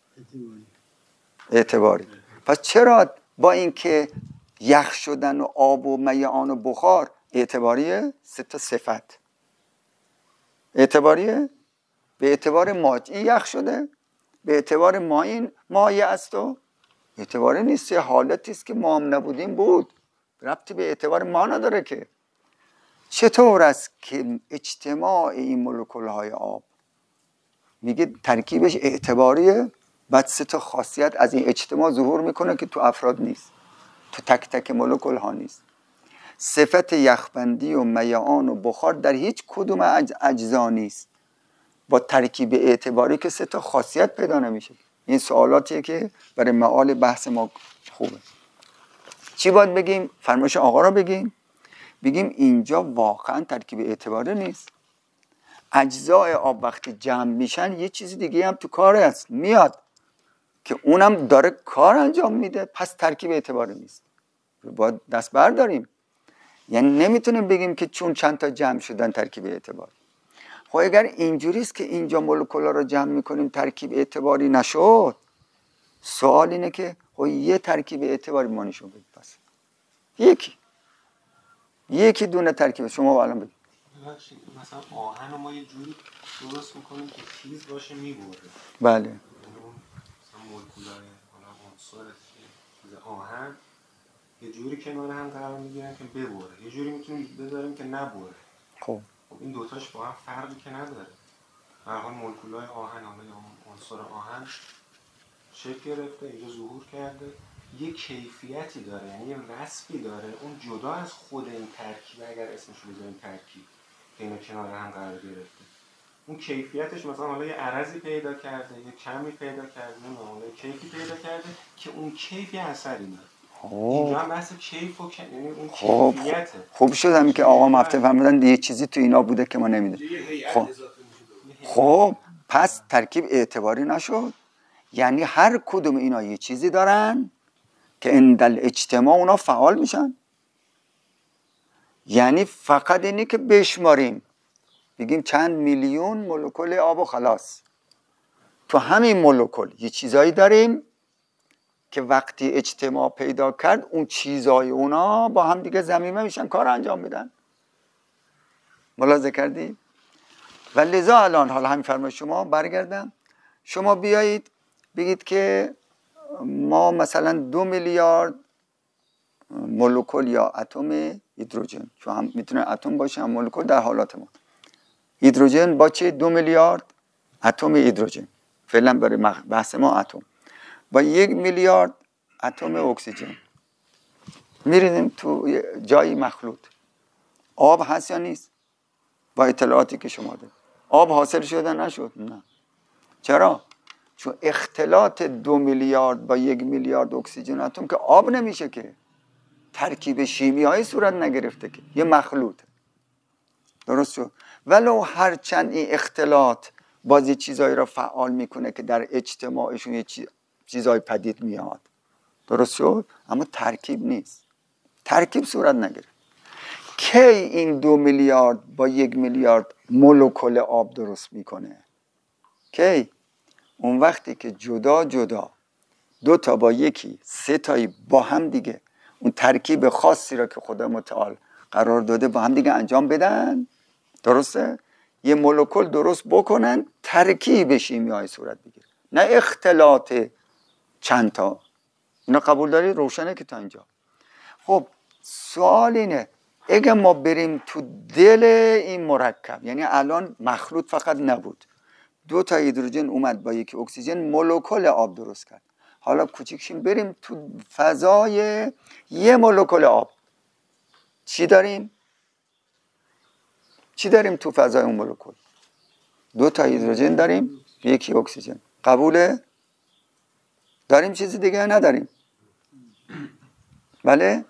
[SPEAKER 2] اعتباری. پس چرا با اینکه یخ شدن و آب و میعان و بخار اعتباریه؟ 3 تا صفت اعتباریه. به اعتبار ما این یخ شده، به اعتبار ما این مایع است و اعتباری نیست، یه حالتی است که ما هم نبودیم بود، ربطی به اعتبار ما نداره. که چطور است که اجتماع این مولکول‌های آب میگه ترکیبش اعتباریه، بعد 3 تا خاصیت از این اجتماع ظهور میکنه که تو افراد نیست، تو تک تک مولکول ها نیست. صفت یخبندی و میعان و بخار در هیچ کدوم اجزا نیست، با ترکیب اعتباری که 3 تا خاصیت پیدا نمیشه. این سوالاتیه که برای معال بحث ما خوبه. چی باید بگیم؟ فرمایش آقا را بگیم اینجا واقعا ترکیب اعتباری نیست. اجزای آب وقتی جمع میشن یه چیزی دیگه هم تو کار هست میاد که اونم داره کار انجام میده، پس ترکیب اعتباری نیست. باید دست برداریم، یعنی نمیتونیم بگیم که چون چند تا جمع شدن ترکیب اعتباری. خب اگر اینجوریست که اینجا مولکولا رو جمع میکنیم ترکیب اعتباری نشد، سوال اینه که خب یه ترکیب اعتباری ما نشون بدید. پس یکی دونه ترکیب شما الان بگید.
[SPEAKER 4] مثلا آهن رو ما یه جوری درست میکنیم که تیز باشه میبره.
[SPEAKER 2] بله.
[SPEAKER 4] مثلا مولکولای عنصر چیز آهن یه جوری کنار هم قرار میگیرن که ببره، یه جوری میتونیم بذاریم که نبره.
[SPEAKER 2] خب
[SPEAKER 4] این دوتاش با هم فرقی که نداره. به هر حال مولکول‌های آهن، حالا یا عنصر آهن شکل گرفته، اینجا ظهور کرده، یه کیفیتی داره، یعنی یه وصفی داره، اون جدا از خود این ترکیب، اگر اسمش رو بذاریم ترکیب که اینا کنار هم قرار گرفته، اون کیفیتش مثلا حالا یه عرضی پیدا کرده، یه کمی پیدا کرده، حالا یه کیفی پیدا کرده که اون کیف یه اثری داره. اینجا هم بحث کیف و یعنی اون کیفیته.
[SPEAKER 2] خوب شد همین که آقا هفته فهمیدن یه چیزی تو اینا بوده که ما نمیدونیم. خب پس ترکیب اعتباری نشد، یعنی هر کدوم اینا یه چیزی دارن که اندل اجتماع اونا فعال میشن. یعنی فقط اینی که بشماریم بگیم چند میلیون مولکول آب و خلاص، تو همین مولکول یه چیزایی داریم که وقتی اجتماع پیدا کرد اون چیزای اونا با هم دیگه ضمیمه میشن، کار انجام میدن. ملاحظه کردی؟ و لذا الان حالا همین فرمای شما برگردم، شما بیایید بگید که ما مثلا 2 میلیارد مولکول یا اتم هیدروژن، چون هم میتونه اتم باشه هم مولکول در حالات ما، هیدروژن با چه 2 میلیارد اتم هیدروژن، فعلا برای بحث ما اتم، با 1 میلیارد اتم اکسیژن میریزیم تو جایی مخلوط. آب هست یا نیست؟ با اطلاعاتی که شما دارید آب حاصل شده نشد؟ نه. چرا؟ چون اختلاط 2 میلیارد با 1 میلیارد اکسیژن اتم که آب نمیشه، که ترکیب شیمیایی صورت نگرفته، که یه مخلوط. درست شد؟ ولو هرچند این اختلاط بازی چیزایی را فعال میکنه که در اجتماعشون یه چیزایی پدید میاد. درست شد؟ اما ترکیب نیست، ترکیب صورت نگرفت. کی این 2 میلیارد با 1 میلیارد مولکول آب درست میکنه؟ کی؟ اون وقتی که جدا جدا 2 تا با 1 3 تایی با هم دیگه اون ترکیب خاصی را که خدا متعال قرار داده با هم دیگه انجام بدن. درسته؟ یه مولکول درست بکنن، ترکیب شیمیایی صورت بگیره، نه اختلاط چند تا. اینا قبول دارید؟ روشنه که تا اینجا؟ خب سوال اینه، اگه ما بریم تو دل این مرکب، یعنی الان مخلوط فقط نبود، 2 تا هیدروژن اومد با 1 اکسیژن مولکول آب درست کرد، حالا کوچیکشیم بریم تو فضای یه مولکول آب، چی داریم؟ چی داریم تو فضای اون مولکول؟ 2 تا هیدروژن داریم، 1 اکسیژن. قبوله؟ داریم چیزی دیگه نداریم؟ بله؟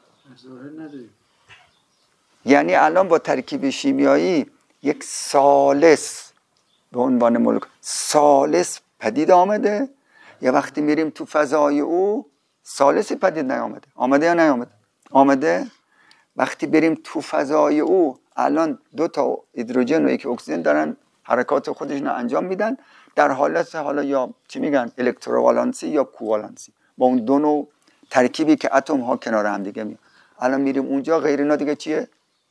[SPEAKER 2] یعنی الان با ترکیب شیمیایی یک ثالث به عنوان مولکول ثالث پدید آمده، یه وقتی میریم تو فضای او ثالثی پدید نیامده. آمده یا نیامده؟ آمده. وقتی بریم تو فضای او الان 2 تا هیدروژن و 1 اکسیژن دارن حرکات خودشون رو انجام میدن در حالت حالا یا چی میگن الکترووالانسی یا کووالانسی، با اون دو نوع ترکیبی که اتم ها کنار هم دیگه میان. الان میریم اونجا، غیر اینا دیگه چیه؟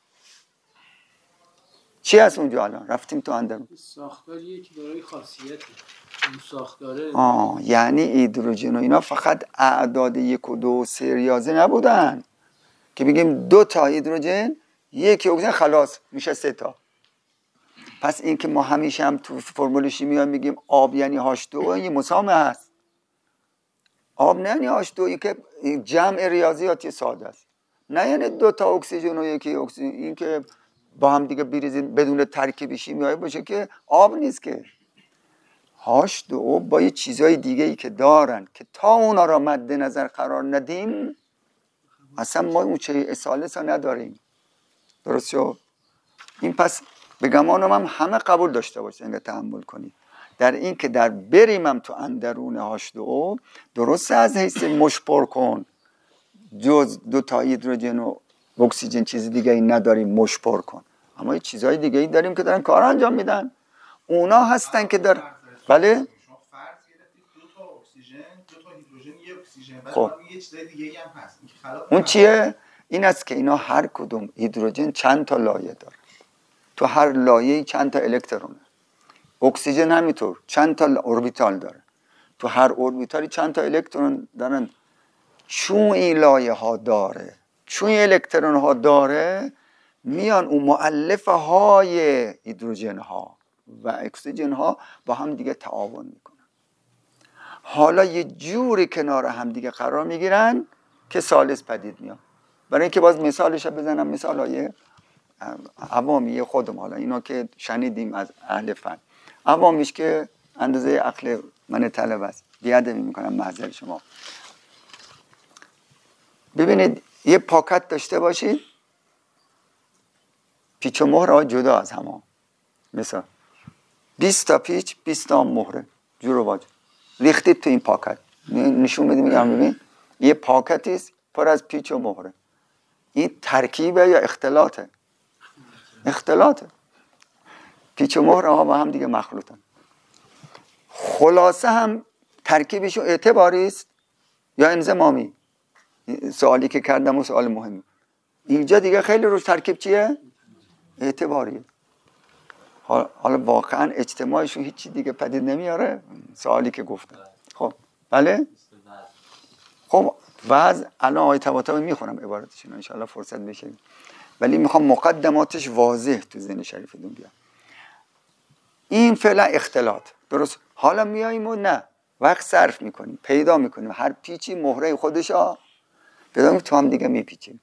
[SPEAKER 2] چی هست اونجا؟ الان رفتیم تو اندرون
[SPEAKER 5] ساختاریه که دارای خاصیته، اون ساختاره.
[SPEAKER 2] یعنی هیدروژن و اینا فقط اعداد 1 و 2 و 3 ریاضی نبودن که بگیم 2 تا هیدروژن 1 اکسیژن خلاص میشه 3 تا. پس این که ما همیشه هم تو فرمول شیمیایی میگیم آب یعنی H2O، این مسامه هست. آب نه یعنی H2O، این که جمع ریاضیاتی ساده است، نه یعنی 2 تا اکسیژن و 1 اکسیژن، این که با هم دیگه بریزیم بدون ترکیب شیمیایی باشه که آب نیست. که H2O با یه چیزای دیگه ای که دارن که تا اونا را مد نظر قرار ندیم اصلا ما اون چه اصالت ها نداریم. درست شد؟ این پس به گمانم هم همه قبول داشته باشه، اینگه تحمل کنید در این که در بریمم تو اندرون H2O درسته از حیث مشپر کن جز 2 تا هیدروژن و اکسیژن چیز دیگه ای نداریم مشپر کن، اما یه چیزهای دیگه ای داریم که دارن کار انجام میدن، اونا هستن که در بله؟
[SPEAKER 6] شما فرض گرفتید 2 تا اکسیژن، 2 تا هیدروژن، 1 اکسیژن، بعد
[SPEAKER 2] خب
[SPEAKER 6] یه چیز دیگه هم هست.
[SPEAKER 2] اون چیه؟ این است که اینا هر کدوم هیدروژن چند تا لایه داره، تو هر لایه‌ای چند تا الکترونه. اکسیژن همینطور چند تا اوربیتال داره، تو هر اوربیتالی چند تا الکترون دارن. چون این لایه ها داره، چون این الکترون ها داره، میان اون مؤلفه های هیدروژن ها و اکسیژن ها با هم دیگه تعاون میکنن. حالا یه جوری کنار هم دیگه قرار میگیرن که ثالث پدید میاد. برای اینکه باز مثالش بزنم، مثال های عوامی خودم، حالا اینا که شنیدیم از اهل فن، عوامیش که اندازه عقل من طلب است، بیادبی میکنم، معذر شما. ببینید یه پاکت داشته باشید، پیچ و مهر جدا از هم، مثلا 20 تا پیچ 20 تا مهره جور و واجور ریختید تو این پاکت، نشون بدیم. میگم ببین یه پاکتی است پر از پیچ و مهره. این ترکیبه یا اختلاطه؟ اختلاطه. پیچ و مهره ها با هم دیگه مخلوطن. خلاصه هم ترکیبشون اعتباری است یا انضمامی؟ سوالی که کردم و سوال مهمی. اینجا دیگه خیلی روش ترکیب چیه؟ اعتباریه. حالا واقعا اجتماعشون هیچی دیگه پدید نمیاره، سوالی که گفتم. خب بله؟ خب وضع الان آیه طباطبایی میخونم عبارتشون ان شاءالله فرصت بشه، ولی میخوام مقدماتش واضح تو ذهن شریفتون بیاد. این فعلا اختلاط، درست؟ حالا میاییم و نه وقت صرف میکنیم، پیدا میکنیم هر پیچی مهره خودش پیدا میکنیم، تو هم دیگه میپیچیم.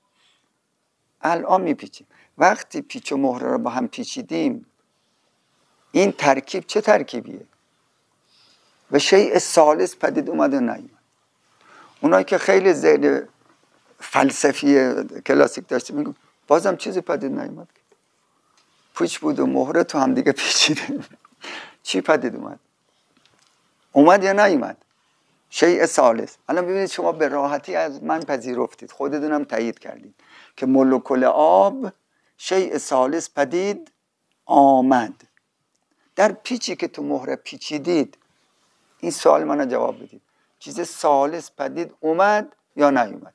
[SPEAKER 2] الان میپیچیم. وقتی پیچ و مهره رو با هم پیچیدیم، این ترکیب چه ترکیبیه؟ و شیء ثالث پدید اومده نیومد. اونایی که خیلی ذهن فلسفی کلاسیک داشته میگن بازم چیزی پدید نیومد. پیچ بود و مهره تو هم دیگه پیچیده. چی پدید اومد؟ اومد یا نیومد؟ شیء ثالث. الان ببینید شما به راحتی از من پذیرفتید، خودتونم تایید کردید که مولکول آب شیء ثالث پدید آمد. در پیچی که تو مهره پیچیدید، این سوال منو جواب بدید، چیز ثالث پدید اومد یا نیومد؟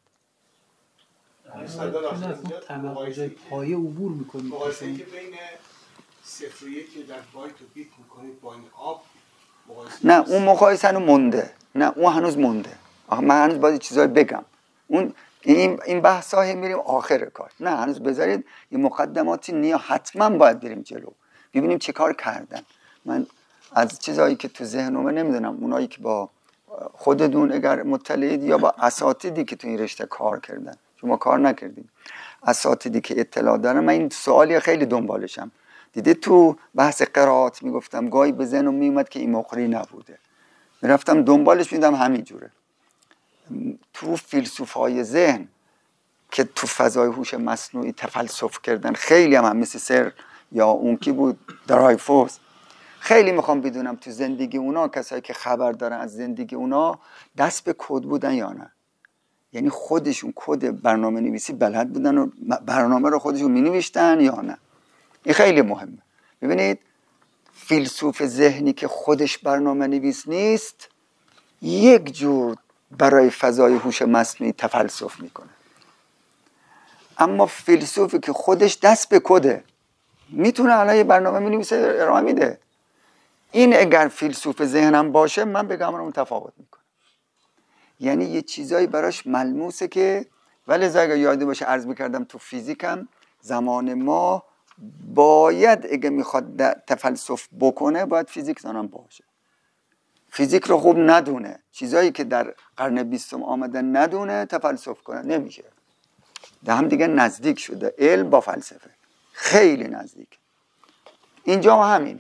[SPEAKER 5] تناقض پایه عبور میکنید.
[SPEAKER 6] مقایسه که بین 0 و 1 در بایت و بیت میکنید با این آب،
[SPEAKER 2] نه اون مقایسه هنوز مونده، نه اون هنوز مونده. من هنوز باید چیزایی بگم. اون این بحثا میریم آخر کار. نه هنوز بذارید این مقدماتی حتما باید بریم جلو، ببینیم چه کار کردن. من از چیزایی که تو ذهنمه نمیدونم، اونایی که با خودتون اگر مطلعید یا با اساتیدی که تو این رشته کار کردن، شما کار نکردید، اساتیدی که اطلاع دارن، من این سوالی خیلی دنبالشم. دیدی تو بحث قرائات میگفتم گاهی به ذهنم میومد که این مقری نبوده، میرفتم دنبالش میدم همین جوره. تو فیلسوفای ذهن که تو فضای هوش مصنوعی تفلسف کردن، خیلی هم مثل سر یا اون کی بود درایفوس، خیلی میخوام بدونم تو زندگی اونا، کسایی که خبر دارن از زندگی اونا، دست به کد بودن یا نه. یعنی خودشون کد برنامه نویسی بلد بودن و برنامه رو خودشون مینوشتن یا نه. این خیلی مهمه. ببینید فیلسوف ذهنی که خودش برنامه نویس نیست، یک جور برای فضای هوش مصنوعی تفلسف میکنه. اما فیلسوفی که خودش دست به کده، میتونه علیه برنامه مینویسه، ارائه میده. این اگر فیلسوف ذهنم باشه، من بگم اون تفاوت میکنه. یعنی یه چیزایی براش ملموسه که، ولی اگر یادی باشه عرض میکردم تو فیزیکم زمان ما باید اگه میخواد تفلسف بکنه باید فیزیک دانم باشه. فیزیک رو خوب ندونه، چیزایی که در قرن 20 آمدن ندونه، تفلسف کنه نمیشه. ده هم دیگه نزدیک شده علم با فلسفه، خیلی نزدیک. اینجا همینه.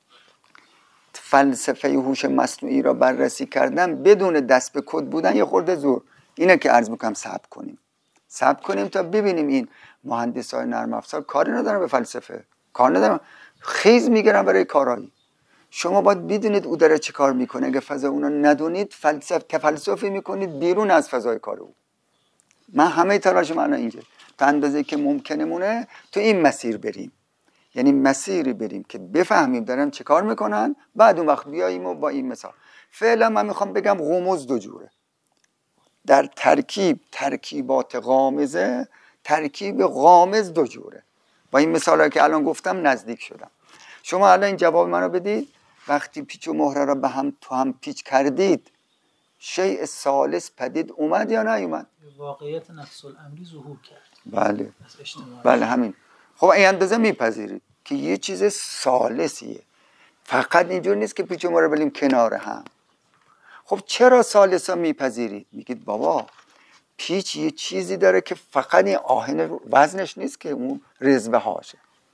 [SPEAKER 2] فلسفه هوش مصنوعی را بررسی کردن بدون دست به کد بودن یه خورده زور. اینه که عرض میکنم صبر کنیم تا ببینیم این مهندسای نرم افزار کاری ندارن به فلسفه، کار ندارن، خیز میگیرن برای کارایی. شما باید بدونید او داره چه کار میکنه. اگه فضا اونو ندونید، تفلسفی میکنید بیرون از فضای کار او. من همه تلاشم الان اینجا تا اندازه که ممکنه مونه تو این مسیر بریم، یعنی مسیری بریم که بفهمیم دارن چه کار میکنن، بعد اون وقت بیاییم و با این مثال. فعلا من میخوام بگم غموز دو جوره. در ترکیبات غامزه، ترکیب غامز دو جوره. با این مثالی که الان گفتم نزدیک شدم. شما الان این جواب منو بدید، وقتی پیچ و مهره را به هم تو هم پیچ کردید، شیء ثالث پدید اومد یا نیومد؟
[SPEAKER 1] واقعیت نفس الامری ظهور کرد.
[SPEAKER 2] بله
[SPEAKER 1] از اجتماع.
[SPEAKER 2] بله همین. خب این اندازه میپذیرید که یه چیز ثالثیه، فقط اینجور نیست که پیچ و مهره بریم کنار هم. خب چرا ثالثا میپذیرید؟ میگید بابا پیچ یه چیزی داره که فقط این آهن وزنش نیست که اون رزوه هاشه،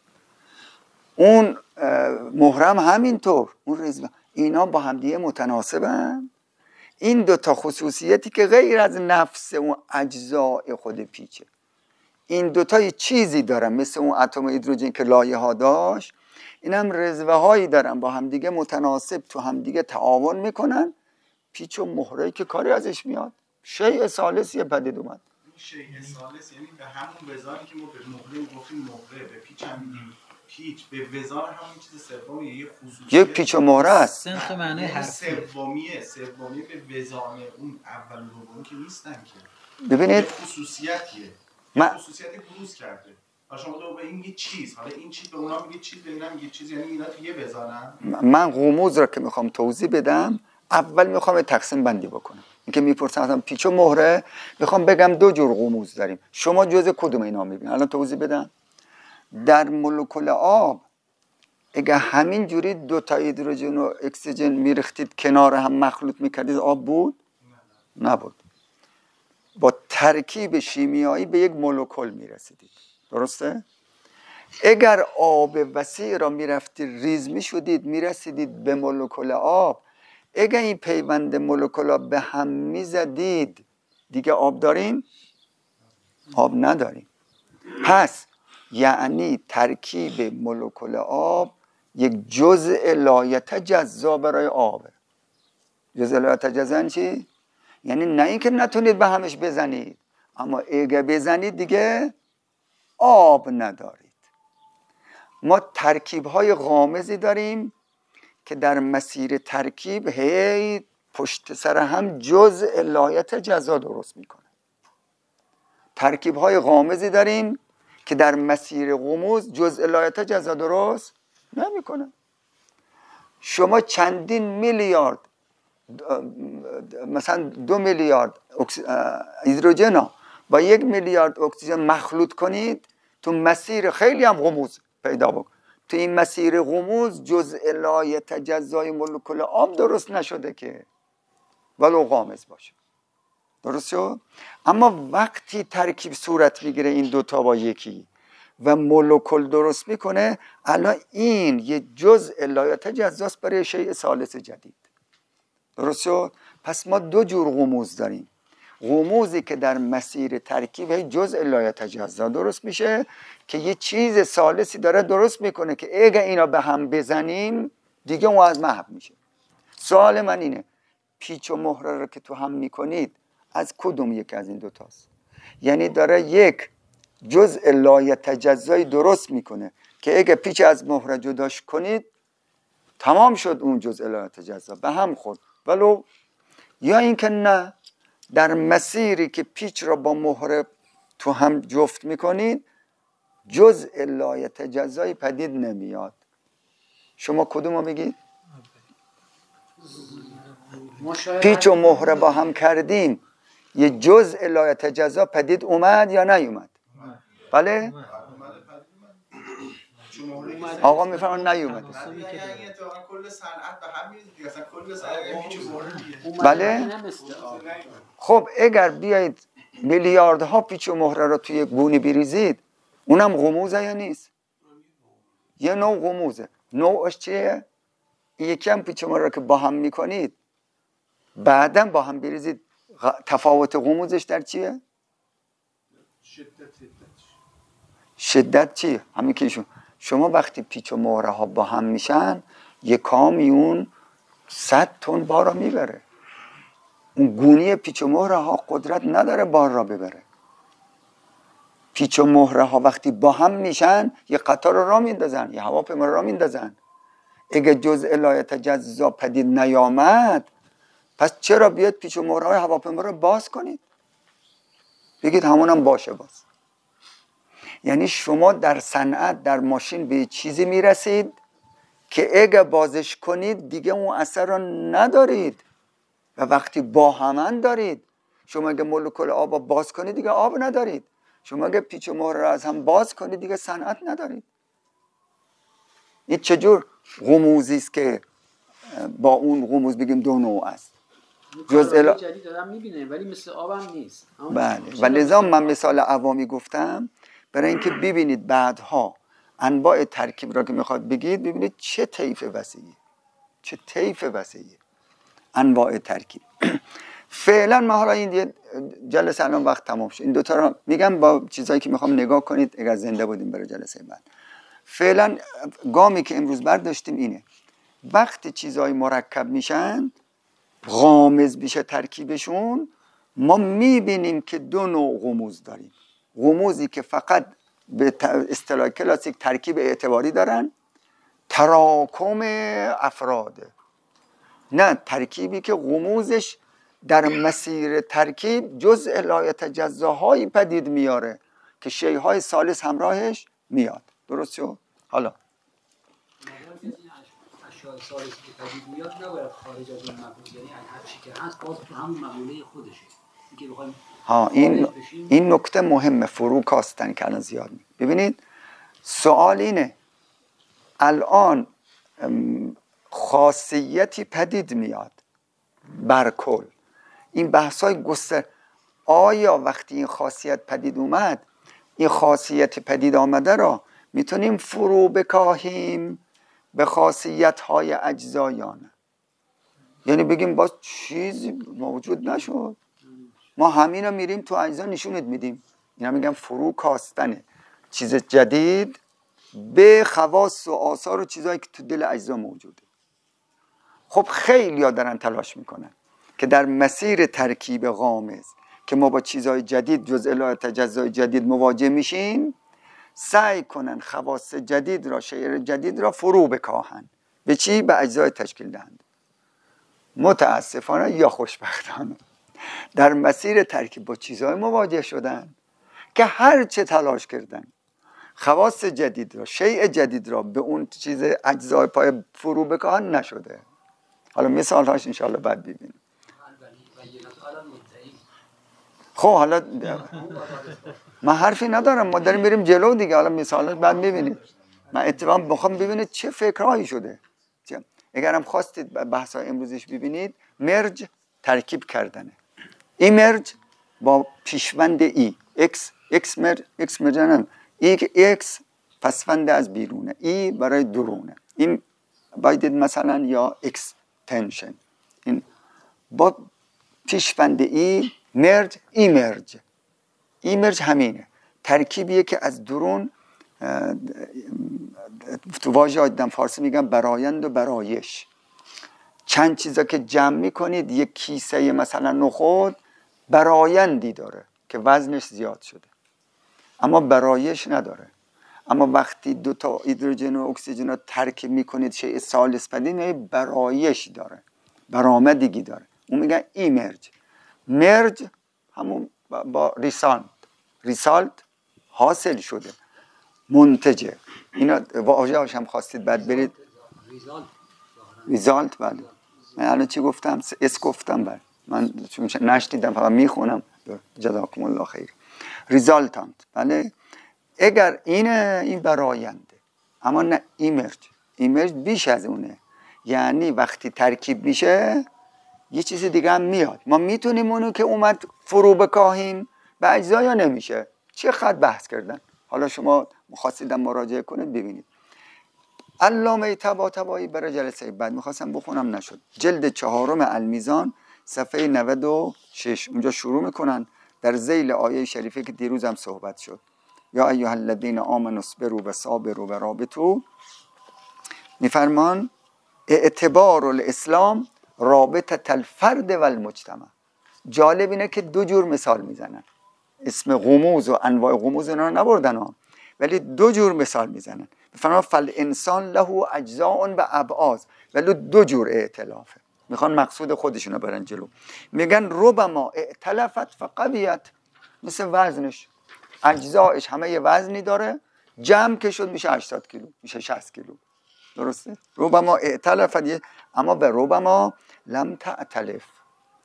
[SPEAKER 2] اون محرم همینطور، اون رزوه، اینا با همدیگه متناسبن. این دوتا خصوصیتی که غیر از نفس اون اجزای خود پیچه، این دوتا یه چیزی دارن مثل اون اتم هیدروژن که لایه ها داشت، این هم رزوه هایی دارن با همدیگه متناسب تو همدیگه تعاون میکنن. پیچ و مهره‌ای که کاری ازش میاد، شیء ثالثی پدید اومد.
[SPEAKER 6] شیء ثالث یعنی به همون وزانی که ما به مهره گفتیم مهره، به پیچ هم میگیم پیچ، به وزان همون چیز سومیه، یه خصوصیت،
[SPEAKER 2] یک پیچ و مهره است.
[SPEAKER 1] سنخ معنی حرفی.
[SPEAKER 6] سومیه به وزان اون اول و دوم که نیستن که.
[SPEAKER 2] ببینید
[SPEAKER 6] خصوصیتیه.
[SPEAKER 2] من
[SPEAKER 6] خصوصیت بروز کرده. شما دو به این یه چیز، حالا این چیز به اونا میگه چیز، به اینا میگه چیز، یعنی اینا تو یه وزانن.
[SPEAKER 2] من رموز را که میخوام توضیح بدم، اول میخوام تقسیم بندی بکنم. اینکه میپرسن مثلا پیچ و مهره، میخوام بگم دو جور رموز داریم، شما جزء کدوم اینا میبینید؟ الان توضیح بدم. در مولکول آب اگه همین جوری دو تا هیدروژن و اکسیژن میریختید کنار هم مخلوط میکردید، آب بود؟ نبود. با ترکیب شیمیایی به یک مولکول میرسیدید، درسته؟ اگر آب وسیع را میرفتید ریز میشدید میرسیدید به مولکول آب، اگر این پیوند مولکولا به هم میزدید دیگه آب داریم؟ آب نداریم. پس یعنی ترکیب مولکول آب یک جزء لایتجزا برای آبه. جزء لایتجزا چی؟ یعنی نه اینکه نتونید به همش بزنید، اما اگه بزنید دیگه آب ندارید. ما ترکیب‌های غامضی داریم که در مسیر ترکیب هی پشت سر هم جزء لایتجزا درست میکنه. ترکیب‌های غامضی داریم که در مسیر غموز جزء لایتجزا درست نمیکنه. شما چندین میلیارد، مثلا 2 میلیارد هیدروژن با 1 میلیارد اکسیژن مخلوط کنید، تو مسیر خیلی هم غموز پیدا بکن، تو این مسیر غموز جزء لایتجزای مولکول آب درست نشده که ولو غامض باشه. درست شد؟ اما وقتی ترکیب صورت میگیره این دوتا با یکی و مولکول درست میکنه، الان این یه جزء لایتجزاست برای شیء ثالث جدید. درست شد؟ پس ما دو جور غموز داریم. غموزی که در مسیر ترکیب جزء لایتجزا درست میشه که یه چیز ثالثی داره درست میکنه که اگه اینا به هم بزنیم دیگه اون از محو میشه. سوال من اینه، پیچ و مهره رو که تو هم میکنید از کدوم یکی از این دوتاست؟ یعنی داره یک جزء لایتجزایی درست میکنه که اگه پیچ از مهره جداش کنید تمام شد اون جزء لایتجزا به هم خورد، ولو یا اینکه نه، در مسیری که پیچ را با مهره تو هم جفت میکنید جزء لایتجزایی پدید نمیاد. شما کدوم رو میگید؟ پیچ و مهره با هم کردیم یه جزء لایتجزا پدید اومد یا نیومد؟ بله؟ آقا میفرمان نیومد.
[SPEAKER 6] کل صنعت به هم میاد، اصلا کل صنعت پیچ و مهره.
[SPEAKER 2] بله؟ خب اگر بیایید میلیاردها پیچ و مهره رو توی گونی بریزید، اونم غموزه یا نیست؟ یه نوع غموزه. نوعش چیه؟ یکی هم پیچ و مهره که با هم میکنید بعداً با هم بریزید، تفاوت غموزش در چیه؟ شدت چیه؟ همین که شما وقتی پیچ و مهره ها با هم میشن یک کامیون 100 تن بار را میبره. اون گونی پیچ و مهره ها قدرت نداره بار را ببره. پیچ و مهره ها وقتی با هم میشن یه قطار را میندازن، یه هواپیما را میندازن. اگه جزء لایتجزا پدید نیامد، پس چرا بیاد پیچ و مهره های هواپیما رو باز کنید؟ بگید همونم باشه باز. یعنی شما در صنعت، در ماشین به چیزی میرسید که اگه بازش کنید دیگه اون اثر رو ندارید. و وقتی با همن دارید، شما اگه مولکول آب باز کنید دیگه آب ندارید، شما اگه پیچ و مهره را از هم باز کنید دیگه صنعت ندارید. این چجور غموزی است که با اون غموز بگیم دو نوع است.
[SPEAKER 5] جزء جدید دارم میبینه ولی مثل آبم نیست.
[SPEAKER 2] بله، و لذا من مثال عوامی گفتم برای اینکه ببینید بعدها انواع ترکیب را که میخواد بگید ببینید چه طیف وسیعی انواع ترکیب. فعلا ما حالا این جلسه الان وقت تمام شد، این دوتا را میگم با چیزایی که میخوام نگاه کنید اگر زنده بودیم برای جلسه بعد. فعلا گامی که امروز برداشتیم اینه، وقتی چیزهای مرکب میشن غامض میشه ترکیبشون، ما میبینیم که دو نوع غموز داریم. غموزی که فقط به اصطلاح کلاسیک ترکیب اعتباری دارن، تراکم افراده، نه ترکیبی که غموزش در مسیر ترکیب جزء لا یتجزاهایی پدید میاره که شیءهای ثالث همراهش میاد. درست شد؟ حالا
[SPEAKER 5] اشیاء ثالثی که پدید میاد نباید خارج از اون مقوله، یعنی هر چی که هست باز تو همون مقوله خودشه. اینکه بخوایم
[SPEAKER 2] این نکته مهمه، فرو کاستن که الان زیاد می. ببینید سوال اینه، الان خاصیتی پدید میاد بر کل، این بحثای آیا وقتی این خاصیت پدید اومد، این خاصیت پدید آمده را میتونیم فرو بکاهیم به خاصیت های اجزایانه، یعنی بگیم باز چیزی موجود نشد، ما همین رو میریم تو اجزا نشونت میدیم. اینا میگم فرو کاستنه چیز جدید به خواص و آثار و چیزایی که تو دل اجزا موجوده. خب خیلی ها دارن تلاش میکنن که در مسیر ترکیب غامض که ما با چیزهای جدید جزء لا تجزای جدید مواجه میشیم، سعی کنن خواص جدید را، شیء جدید را فرو بکاهن. به چی؟ به اجزای تشکیل دهنده. متاسفانه یا خوشبختانه در مسیر ترکیب با چیزهای مواجه شدن که هر چه تلاش کردن خواص جدید را، شیء جدید را به اون چیز اجزای پای فرو بکاهن نشده. حالا مثال هاش انشاءالله بعد ببینیم. خب حالا من حرفی ندارم، ما داریم بریم جلو دیگه، حالا مثال هاش بعد ببینیم. من اتفاقا بخوام ببینید چه فکرهایی شده. اگرم خواستید بحث های امروزش ببینید، مرج ترکیب کردنه، ایمرج با پیشوند ای، اکس مرج نه، ایکس پسوند از بیرونه، ای برای درونه، این باید مثلا یا اکستنشن، این با پیشوند ای مرج، ایمرج همینه، ترکیبیه که از درون، تو واژه آدم فارسی میگم برایند و برایش، چند چیزا که جمع میکنید یک کیسه مثلا نخود برایندی داره که وزنش زیاد شده اما برایش نداره. اما وقتی دو تا هیدروژن و اکسیژن رو ترکیب میکنید شیء ثالث پدید، برایش داره، برآمدگی داره، اون میگن ایمرج. مرج همون با ریسالت حاصل شده، منتجه. اینا واژه هاش هم خواستید بعد برید ریزالت. بله من الان چی گفتم؟ گفتم. بله من چون نشنیدم فقط میخونم. جزاکم الله خیر. ریزالتانت. بله اگر این براینده، اما نه ایمرج بیش از اونه، یعنی وقتی ترکیب میشه یه چیز دیگه هم میاد. ما میتونیم اونو که اومد فرو بکاهیم به اجزا یا نمیشه؟ چه خط بحث کردن. حالا شما خواستیدم مراجعه کنید ببینید. علامه طباطبایی برای جلسه بعد میخواستم بخونم نشد، جلد 4 المیزان صفحه 96 اونجا شروع میکنن در ذیل آیه شریفه که دیروز هم صحبت شد، یا ایها الذین آمنوا اصبروا و صابروا و رابطوا، میفرمان اعتبار الاسلام رابطه الفرد و المجتمع. جالب اینه که دو جور مثال میزنن، اسم غموز و انواع غموز اینا رو نبردن ها، ولی دو جور مثال میزنن. میفرمان فالانسان له اجزاء و ابعاض، ولی دو جور ائتلافه. میخوان مقصود خودشونو برن جلو. میگن ربما ائتلفت فقویت، مثل وزنش، اجزایش همه یه وزنی داره، جمع که شد میشه 80 کیلو، میشه 60 کیلو. درسته؟ ربما ائتلفت، اما به ربما لم تعتلف،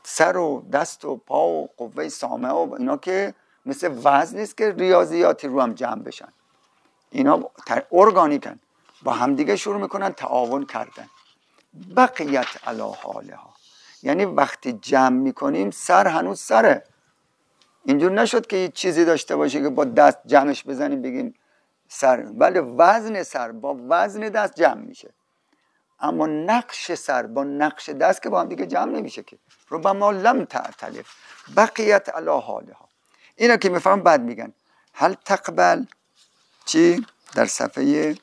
[SPEAKER 2] سر و دست و پا و قوه سامعه و اینا که مثل وزن نیست که ریاضیاتی رو هم جمع بشن. اینا ارگانیکن، با همدیگه شروع میکنن تعاون کردن. بقیت علی حالها، یعنی وقتی جمع میکنیم سر هنوز سره. اینجور نشد که یه چیزی داشته باشه که با دست جمعش بزنیم بگیم سر، بله وزن سر با وزن دست جمع میشه، اما نقش سر با نقش دست که با هم دیگه جمع نمیشه که. ربما لم تعتلف بقیت علی حالها. اینا که میفهم بعد میگن هل تقبل چی؟ در صفحه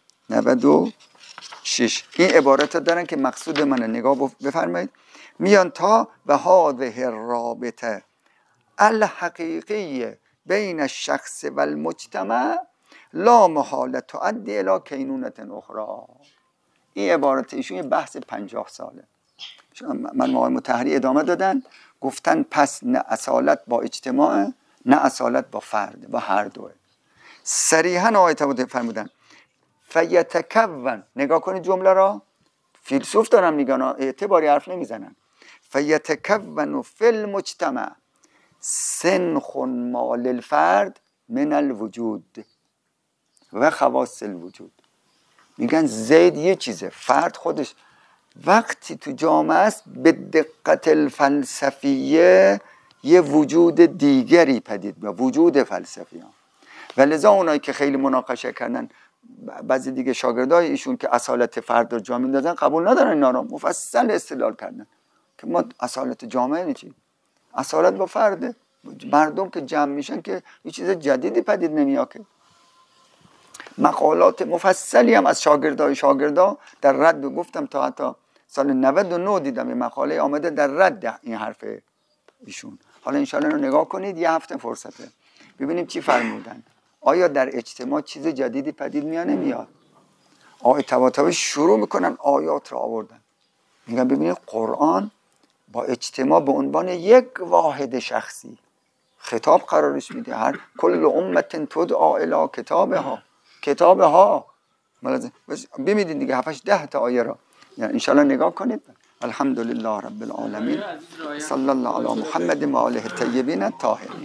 [SPEAKER 2] 96 این عبارت دارن که مقصود من نگاه بفرمایید. میان تا و هذه الرابطه الحقیقی بین الشخص و المجتمع لا محاله تؤدی الی کینونة اخرى. این عبارت ایشون یه بحث 50 ساله. من آقای مطهری ادامه دادن، گفتن پس نه اصالت با اجتماع نه اصالت با فرد، با هر دوه. صریحا آقای طباطبایی فرمودن فیتکون، نگاه کنید جمله را، فیلسوف دارم میگن، اعتباری حرف نمیزنن. فیتکون فی المجتمع سنخ ما للفرد من الوجود و خواص الوجود. میگن زید یه چیزه، فرد خودش وقتی تو جامعه است به دقت الفلسفیه یه وجود دیگری پدید میاد، وجود فلسفی ها. و لذا اونایی که خیلی مناقشه کردن، بعضی دیگه شاگردای ایشون که اصالت فرد رو جا میندازن قبول ندارن، اینا رو مفصل استدلال کردن که ما اصالت جامعه نیچی، اصالت با فرده. مردم که جمع میشن که یه چیز جدیدی پدید نمیاد که. مقالات مفصلی هم از شاگردا در رد، گفتم تا حتی سال 99 دیدم یه مقاله آمده در رد این حرف ایشون. حالا انشاءالله رو نگاه کنید، یه هفته فرصته، ببینیم چی فرمودن. آیا در اجتماع چیز جدیدی پدید میاد نمیاد؟ آقای طباطبایی شروع میکنن آیات را آوردن، میگن ببینید قرآن با اجتماع به عنوان یک واحد شخصی خطاب قرارش میده. هر کل امت تدعا الی کتابها ببینید دیگه 7 10 تا آیه را یعنی انشاءالله نگاه کنید. الحمدلله رب العالمین، صلی الله علی محمد و آله الطیبین الطاهرین.